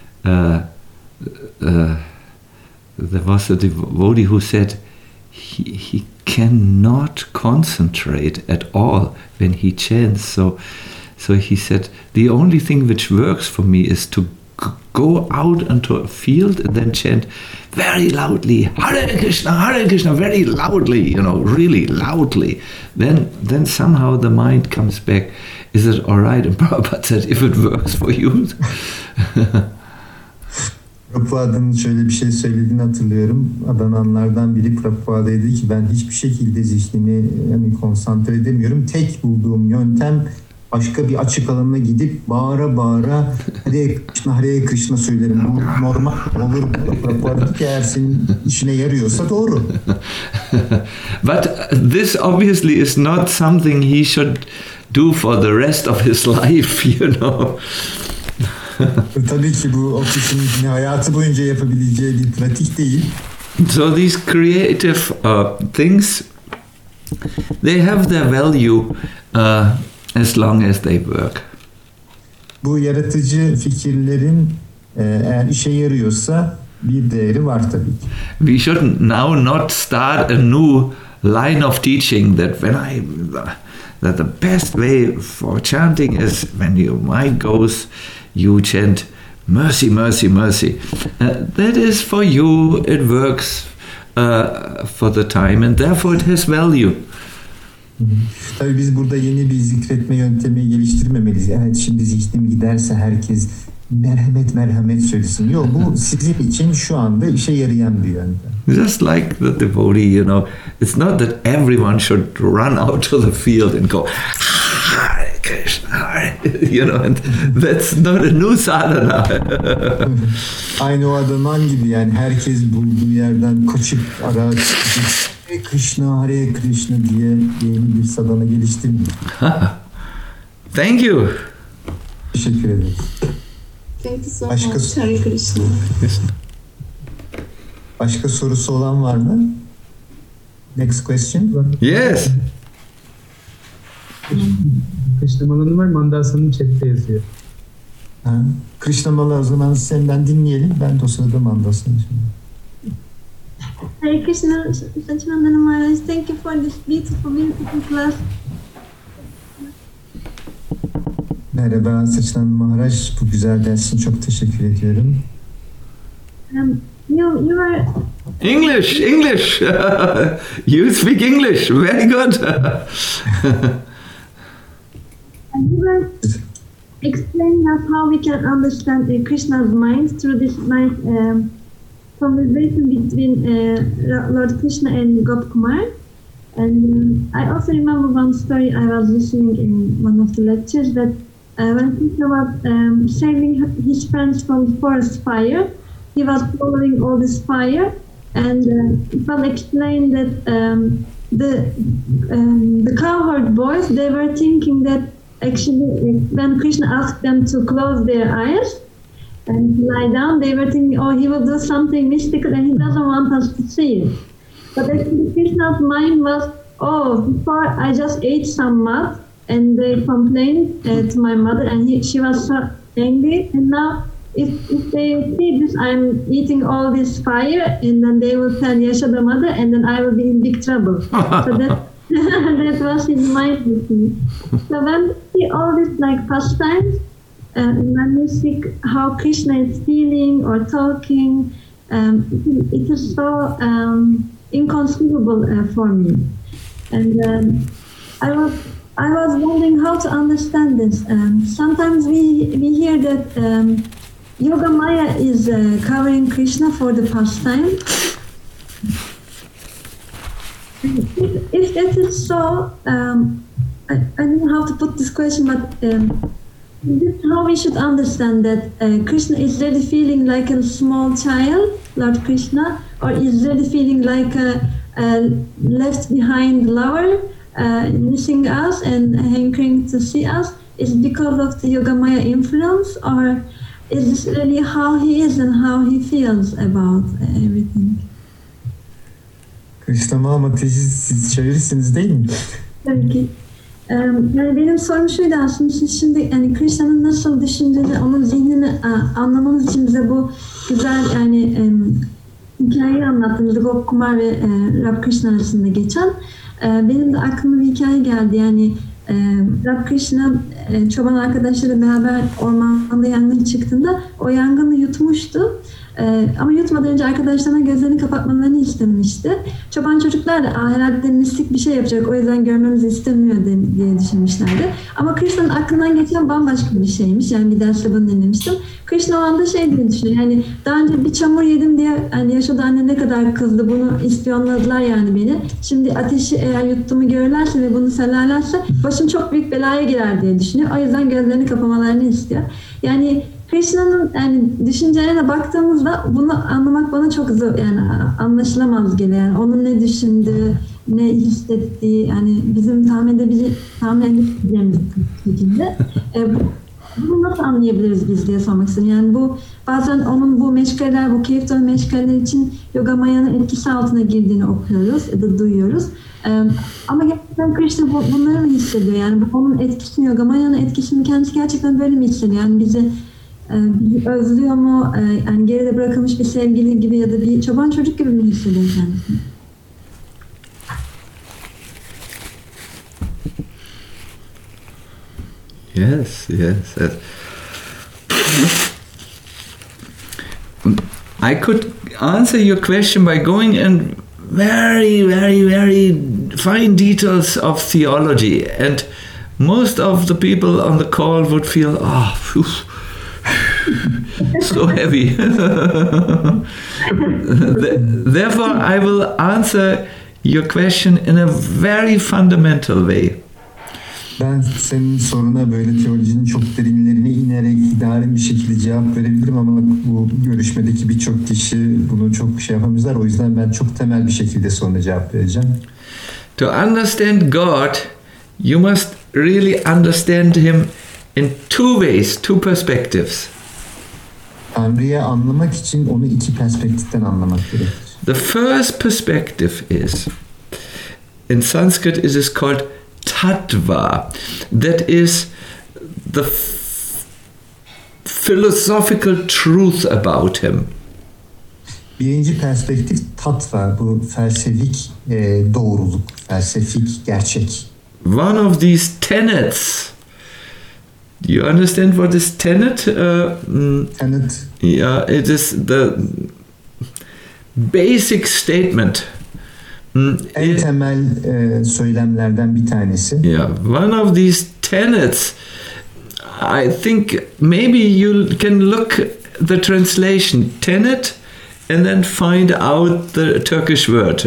there was a devotee who said he cannot concentrate at all when he chants. So he said, the only thing which works for me is to go out into a field and then chant very loudly, Hare Krishna, very loudly, really loudly. Then somehow the mind comes back. Is it all right? And Prabhupada said, if it works for you. Prabhupāda'nın şöyle bir şey söylediğini hatırlıyorum. Adananlardan biri Prabhupāda dedi ki ben hiçbir şekilde zihnimi konsantre edemiyorum. Tek bulduğum yöntem başka bir açık alana gidip bağıra bağıra Hare Krishna söylerim. Bu normal olur. Prabhupāda ki eğer senin işine yarıyorsa doğru. But this obviously is not something he should do for the rest of his life, Tabii ki bu o kişinin hayatı boyunca yapabileceği bir pratik değil. So these creative things, they have their value as long as they work. Bu yaratıcı fikirlerin eğer işe yarıyorsa bir değeri var tabii ki. We should now not start a new line of teaching that that the best way for chanting is when your mind goes, you chant mercy, mercy, mercy. That is for you, it works for the time and therefore it has value. Tabii biz burada yeni bir zikretme yöntemi geliştirmemeliyiz. Evet şimdi zihnim giderse herkes merhamet söylesin. Yok bu sizin için şu anda işe yarayan bir yöntem. Just like the devotee, it's not that everyone should run out to the field and go, Hare Krishna, and that's not a new sadhana. Aynı o adaman gibi yani herkes bulduğu yerden kaçıp araç Hare Krishna diye yeni bir sadhana geliştirmiyor. Thank you. Teşekkür ederim. Thank you so much. Hare Krishna. Başka sorusu olan var mı? Next question. Yes. Krishna Mala'nın var, Mandasa'nın chatte yazıyor. Krishna Mala o zaman senden dinleyelim. Ben de o sırada Mandasa'nı Hare Krishna, Sachinandana Maharaj, thank you for this beautiful class. Merhaba Sachinandana Maharaj, bu güzel ders için çok teşekkür ediyorum. You were English. You speak English. Very good. And you were explaining us how we can understand Krishna's mind through this nice conversation between Lord Krishna and Gopkumar. And I also remember one story I was listening in one of the lectures that when Krishna was saving his friends from the forest fire, he was following all this fire, and it was explained that the cowherd boys, they were thinking that actually when Krishna asked them to close their eyes and lie down, they were thinking, oh, he will do something mystical and he doesn't want us to see it. But actually Krishna's mind was, oh, before I just ate some mud and they complained to my mother and she was so angry, and now if they see this, I'm eating all this fire, and then they will tell Yashoda mother, and then I will be in big trouble. So that was his mind with me. So when we see all this like pastimes, and when we see how Krishna is feeling or talking, it is so inconceivable for me. And I was wondering how to understand this. Sometimes we hear that Yoga Maya is covering Krishna for the pastime. If that is so, I don't know how to put this question, but this is how we should understand that Krishna is really feeling like a small child, Lord Krishna, or is really feeling like a left behind lover, missing us and hankering to see us. Is it because of the Yoga Maya influence, or is this really how he is and how he feels about everything? Krishnamurti, siz çevirirsiniz değil mi? Tabii ki. Yani benim sorum şuydu aslında, siz şimdi yani Krishna'nın nasıl düşündüğünü, onun zihnini anlamamız için bize bu güzel yani hikayeyi anlattınız, Gopkumar ve Rab Krishna arasında geçen. Benim de aklıma bir hikaye geldi, yani Rab Krishna çoban arkadaşlarıyla beraber ormanda yangın çıktığında o yangını yutmuştu. Ama yutmadan önce arkadaşlarına gözlerini kapatmalarını istemişti. Çoban çocuklar da herhalde mistik bir şey yapacak, o yüzden görmemizi istemiyor diye düşünmüşlerdi. Ama Krishna'nın aklından geçen bambaşka bir şeymiş. Yani bir derste bunu dinlemiştim. Krishna o anda şey diye düşünüyor. Yani daha önce bir çamur yedim diye hani Yashoda anne ne kadar kızdı, bunu ispiyonladılar yani beni. Şimdi ateşi eğer yuttuğumu görürlerse ve bunu söylerlerse başım çok büyük belaya girer diye düşünüyor. O yüzden gözlerini kapamalarını istiyor. Yani Krishna'nın yani düşüncelerine baktığımızda bunu anlamak bana çok zor, yani anlaşılamaz geliyor. Yani onun ne düşündüğü, ne hissettiği, yani bizim tahmin edebileceğimiz şekilde. Bunu nasıl anlayabiliriz biz diye sormak istiyorum. Yani bu bazen onun bu meşgaleler, bu keyif dolu meşgaleler için Yoga Maya'nın etkisi altına girdiğini okuyoruz ya da duyuyoruz. Ama gerçekten Krishna bunları mı hissediyor? Yani bu onun etkisini, Yoga Maya'nın etkisini kendisi gerçekten böyle mi hissediyor? Yani bizi özlüyor mu? Yani geride bırakılmış bir sevgili gibi ya da bir çoban çocuk gibi mi hissediyor kendisini? Yes. I could answer your question by going in very, very, very fine details of theology, and most of the people on the call would feel, so heavy. Therefore, I will answer your question in a very fundamental way. Ben senin soruna böyle teolojinin çok derinlerine inerek idari bir şekilde cevap verebilirim ama bu görüşmedeki birçok kişi bunu çok şey yapamazlar. O yüzden ben çok temel bir şekilde soruna cevap vereceğim. To understand God, you must really understand Him in two ways, two perspectives. Tanrı'yı anlamak için onu iki perspektiften anlamak gerekir. The first perspective is, in Sanskrit it is called Tattva. That is the philosophical truth about him. Birinci perspektif tattva, bu felsefik doğruluk, felsefik gerçek. One of these tenets. Do you understand what is tenet? Tenet. Yeah, it is basic statement. En temel söylemlerden bir tanesi. Yeah, one of these tenets, I think maybe you can look the translation tenet and then find out the Turkish word.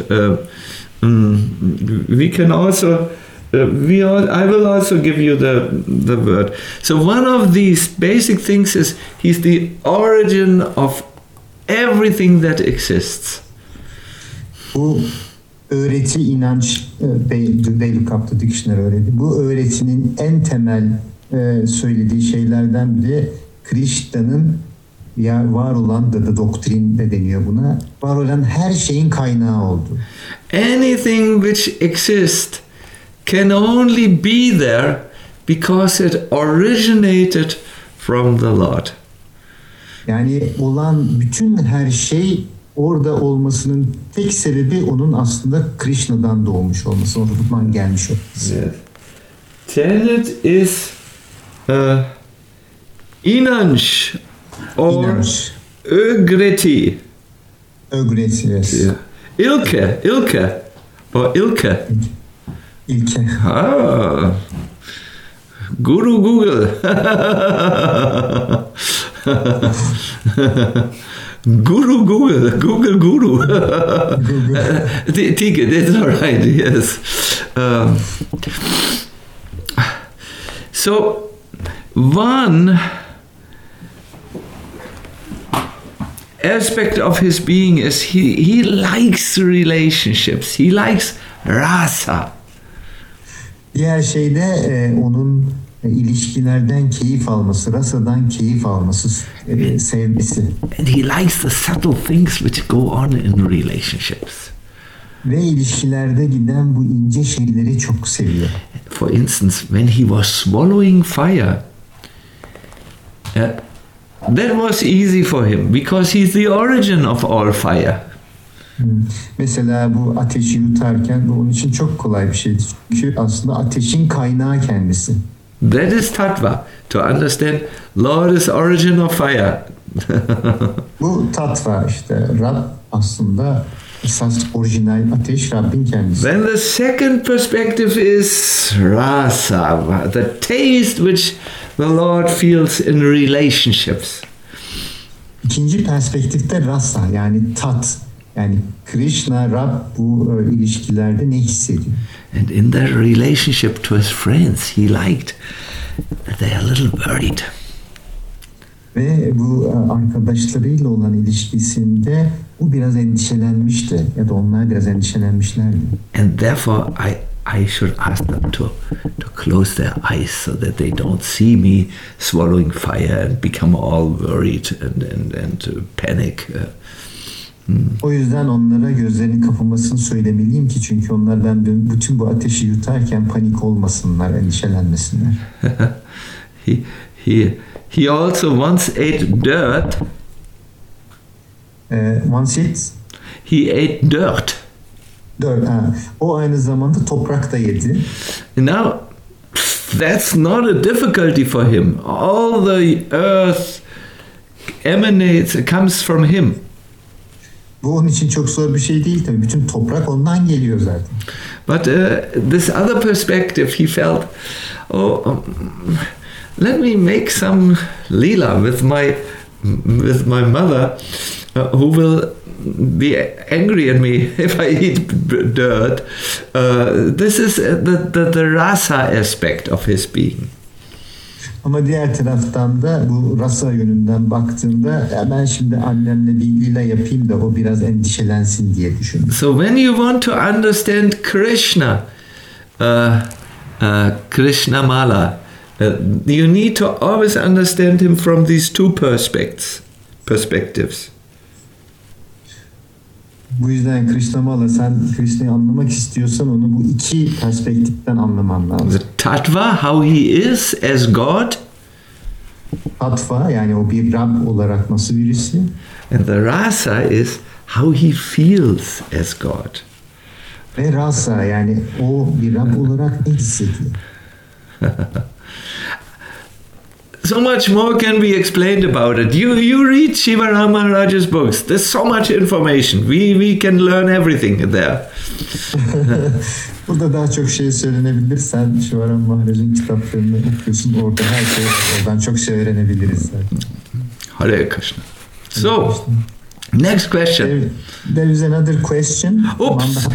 We can also, I will also give you the word. So one of these basic things is he's the origin of everything that exists. Bu öğreti, inanç, They Look Up to Dictionary öğreti. Bu öğretinin en temel söylediği şeylerden biri Krishna'nın ya var olan da doktrin de deniyor buna. Var olan her şeyin kaynağı oldu. Anything which exists can only be there because it originated from the Lord. Yani olan bütün her şey orada olmasının tek sebebi onun aslında Krishna'dan doğmuş olması, oradan gelmiş olması. Yes. Tenet is inanç or İnanç. ögreti. Ögreti, yes. Yeah. Ilke or ilke. İlke. Ah. Guru Google. Guru Google. Google Guru. Take it, it's all right, yes. So, one aspect of his being is he likes relationships. He likes rasa. Diğer şey de onun ilişkilerden keyif alması, rasadan keyif alması, sevmesi. And he likes the subtle things which go on in relationships. Ve ilişkilerde giden bu ince şeyleri çok seviyor. For instance, when he was swallowing fire, that was easy for him because he's the origin of all fire. Mesela bu ateşi yutarken bu onun için çok kolay bir şeydi. Çünkü aslında ateşin kaynağı kendisi. That is tattva. To understand, Lord is origin of fire. Bu tattva işte. Rab aslında esas orijinal ateş Rabbin kendisi. Then the second perspective is rasa, the taste which the Lord feels in relationships. İkinci perspektifte rasa yani tat. Yani Krishna, Rab bu ilişkilerde ne hissediyor? And in their relationship to his friends, he liked that they are a little worried. Ve bu arkadaşlarıyla olan ilişkisinde bu biraz endişelenmişti ya da onlar biraz endişelenmişlerdi. And therefore I should ask them to close their eyes so that they don't see me swallowing fire and become all worried and panic. O yüzden onlara gözlerini kapamasını söylemeliyim ki çünkü onlar bütün bu ateşi yutarken panik olmasınlar, endişelenmesinler. He also once ate dirt. He ate dirt. O aynı zamanda toprak da yedi. Now, that's not a difficulty for him. All the earth comes from him. Bu onun için çok zor bir şey değil tabii. Bütün toprak ondan geliyor zaten. But this other perspective, he felt, let me make some lila with my mother, who will be angry at me if I eat dirt. This is the rasa aspect of his being. Ama diğer taraftan da bu rasa yönünden baktığımda ben şimdi annemle bir lila yapayım da o biraz endişelensin diye düşündüm. So when you want to understand Krishna, Krishna Mala, you need to always understand him from these two perspectives. Bu yüzden Krishnamala sen Krishna'yı anlamak istiyorsan onu bu iki perspektiften anlaman lazım. The tattva, how he is as God. Tattva yani o bir Rab olarak nasıl birisi. And the rasa is how he feels as God. Ve rasa yani o bir Rab olarak ne hissediyor. So much more can be explained about it. You read Shivaram Maharaj's books. There's so much information. We can learn everything there. Burada daha çok şey söylenebilir. Sen Shivaram Maharaj'ın kitaplarını okuyorsun. Orada her şey, oradan çok şey öğrenebiliriz zaten. Hare Krishna. So, next question. There is another question. Oops.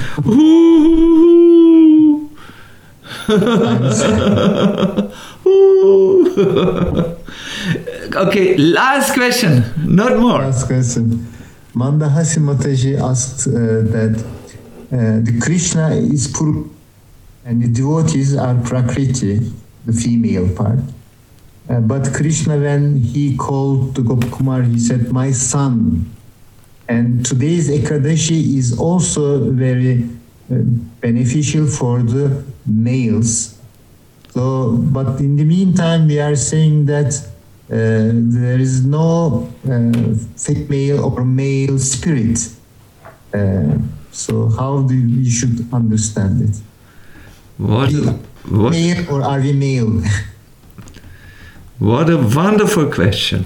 Okay, last question, not more. Last question. Mandahasi Mataji asked that the Krishna is pure and the devotees are Prakriti, the female part. But Krishna, when he called the Gopakumar, he said, "My son." And today's Ekadashi is also very beneficial for the males. So, but in the meantime, we are saying that there is no female or male spirit. So, how do we should understand it? What? Male or are we male? What a wonderful question.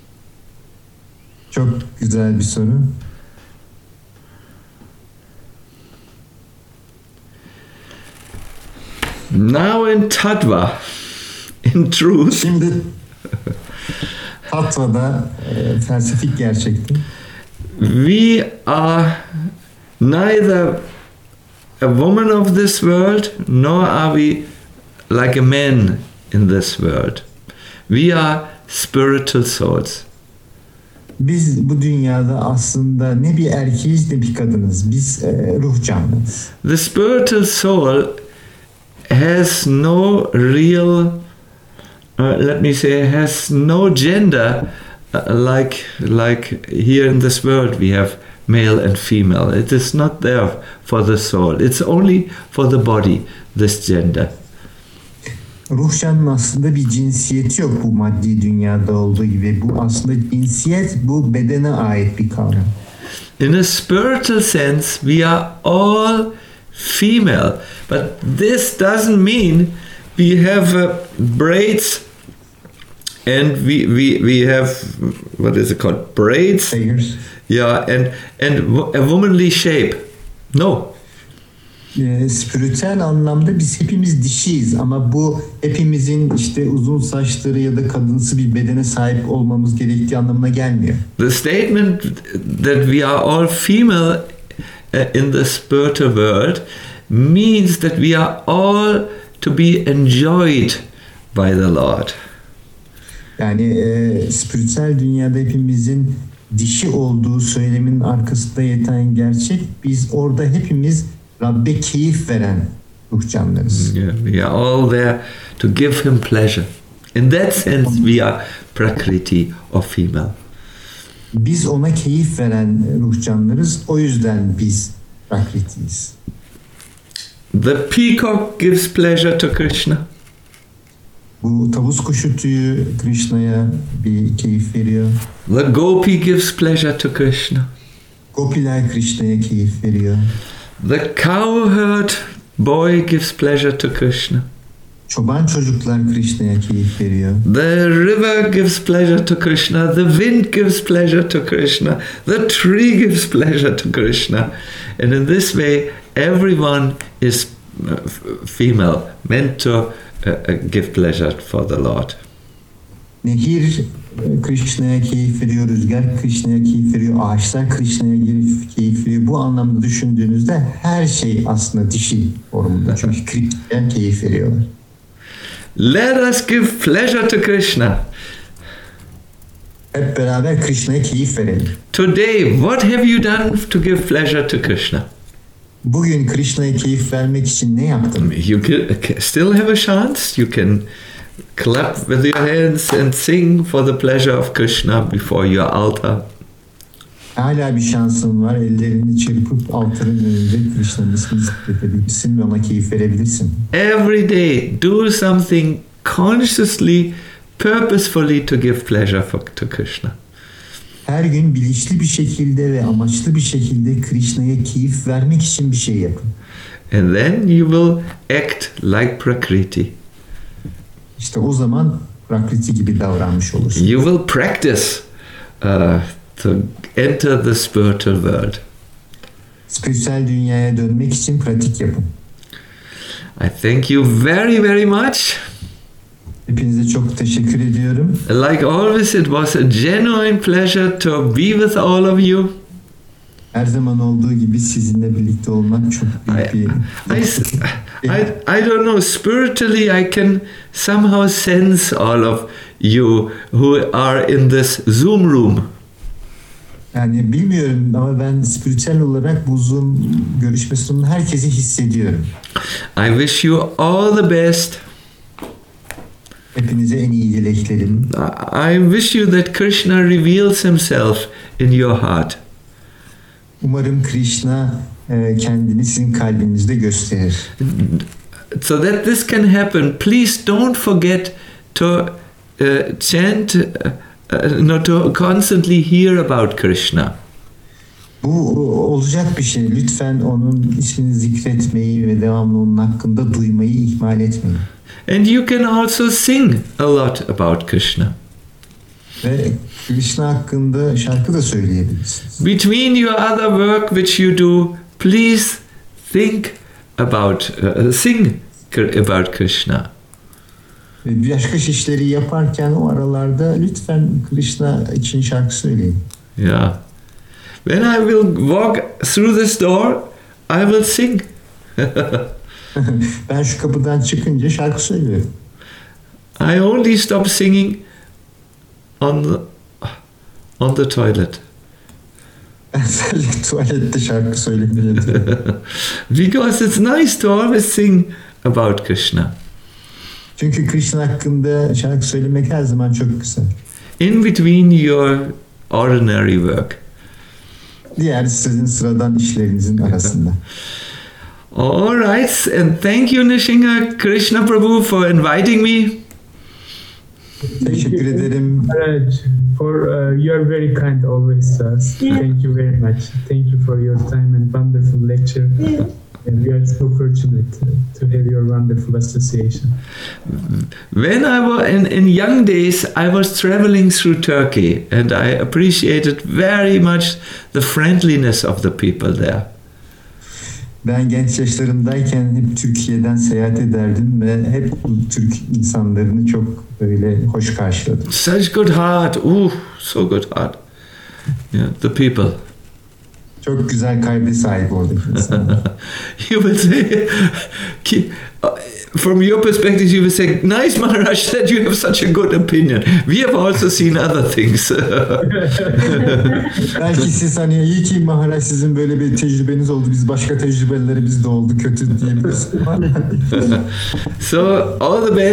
Çok güzel bir soru. Now in Tattva, in truth, Şimdi Tattva'da felsefik gerçekte we are neither a woman of this world, nor are we like a man in this world. We are spiritual souls. biz bu dünyada aslında ne bir erkeğiz ne bir kadınız. Biz ruh canlıyız. The spiritual soul has no real, let me say, has no gender like here in this world we have male and female. It is not there for the soul. It's only for the body, this gender. Ruh canlının aslında bir cinsiyeti yok bu maddi dünyada olduğu gibi. Bu aslında cinsiyet bu bedene ait bir kavram. In a spiritual sense, we are all female, but this doesn't mean we have braids and we have, what is it called, braids? Hayır. Yeah, and a womanly shape. No. Spiritüel anlamda biz hepimiz dişiyiz ama bu hepimizin işte uzun saçları ya da kadınsı bir bedene sahip olmamız gerektiği anlamına gelmiyor. The statement that we are all female in the spiritual world means that we are all to be enjoyed by the Lord. Yani spiritüel dünyada hepimizin dişi olduğu söylemin arkasında yatan gerçek, biz orada hepimiz Rabbe keyif veren ruh canlılarız. Yeah, we are all there to give him pleasure. In that sense we are Prakriti or female. Biz ona keyif veren ruh canlılarız. O yüzden biz Prakritiyiz. The peacock gives pleasure to Krishna. Bu tavus kuşu tüyü Krishna'ya bir keyif veriyor. The gopi gives pleasure to Krishna. Gopiler Krishna'ya keyif veriyor. The cowherd boy gives pleasure to Krishna. Çoban çocuklar Krishna'ya keyif veriyor. The river gives pleasure to Krishna. The wind gives pleasure to Krishna. The tree gives pleasure to Krishna. And in this way, everyone is female, meant to give pleasure for the Lord. Nehir Krishna'ya keyif veriyor, rüzgar Krishna'ya keyif veriyor, ağaçlar Krishna'ya keyif veriyor. Bu anlamda düşündüğünüzde her şey aslında dişi formunda. Çünkü Krishna'ya keyif veriyorlar. Let us give pleasure to Krishna. Hep beraber Krishna'ya keyif verelim. Today, what have you done to give pleasure to Krishna? Bugün Krishna'ya keyif vermek için ne yaptın? You still have a chance. You can clap with your hands and sing for the pleasure of Krishna before your altar. Hala bir şansın var. Ellerini çırpıp altarın önünde Krishna'nın ismini zikredebilirsin ve ona keyif verebilirsin. Every day, do something consciously, purposefully to give pleasure to Krishna. Her gün bilinçli bir şekilde ve amaçlı bir şekilde Krishna'ya keyif vermek için bir şey yapın. And then you will act like Prakriti. İşte o zaman Prakriti gibi davranmış olursunuz. You will practice to enter the spiritual world. Spiritüel dünyaya dönmek için pratik yapın. I thank you very, very much. Hepinize çok teşekkür ediyorum. Like always, it was a genuine pleasure to be with all of you. Her zaman olduğu gibi sizinle birlikte olmak çok büyük bir... I don't know, spiritually I can somehow sense all of you who are in this Zoom room. Yani bilmiyorum ama ben spiritüel olarak bu Zoom görüşmesinin herkesi hissediyorum. I wish you all the best. Hepinize en iyi dileklerim. I wish you that Krishna reveals himself in your heart. Umarım Krishna kendini sizin kalbinizde gösterir. So that this can happen, please don't forget to chant, not to constantly hear about Krishna. Bu olacak bir şey. Lütfen onun ismini zikretmeyi ve devamlı onun hakkında duymayı ihmal etmeyin. And you can also sing a lot about Krishna. Ve Krishna hakkında şarkı da söyleyebilirsiniz. Between your other work which you do, please think about, sing about Krishna. Ve başka işleri yaparken o aralarda lütfen Krishna için şarkı söyleyin. Yeah. When I will walk through this door, I will sing. Ben şu kapıdan çıkınca şarkı söylüyorum. I only stop singing on the toilet. Ben sadece tuvalette şarkı söylemeye Because it's nice to always sing about Krishna. Çünkü Krishna hakkında şarkı söylemek her zaman çok güzel. In between your ordinary work. Diğer sizin sıradan işlerinizin arasında. All right, and thank you, Nishinga Krishna Prabhu, for inviting me. Teşekkür ederim. Maharaj, you are very kind always to us. Yeah. Thank you very much. Thank you for your time and wonderful lecture. Yeah. And we are so fortunate to have your wonderful association. When I was in young days, I was traveling through Turkey, and I appreciated very much the friendliness of the people there. Ben genç yaşlarımdayken hep Türkiye'den seyahat ederdim ve hep Türk insanlarını çok böyle hoş karşıladım. Such good heart. Ooh, so good heart. Yeah, the people. Çok güzel kalbe sahip oradaki insanlar. You will say, from your perspective, you will say, nice Maharaj that you have such a good opinion. We have also seen other things. Belki siz hani iyi ki Maharaj sizin böyle bir tecrübeniz oldu. Biz başka tecrübeleri biz de oldu kötü diyebiliriz. So all the best.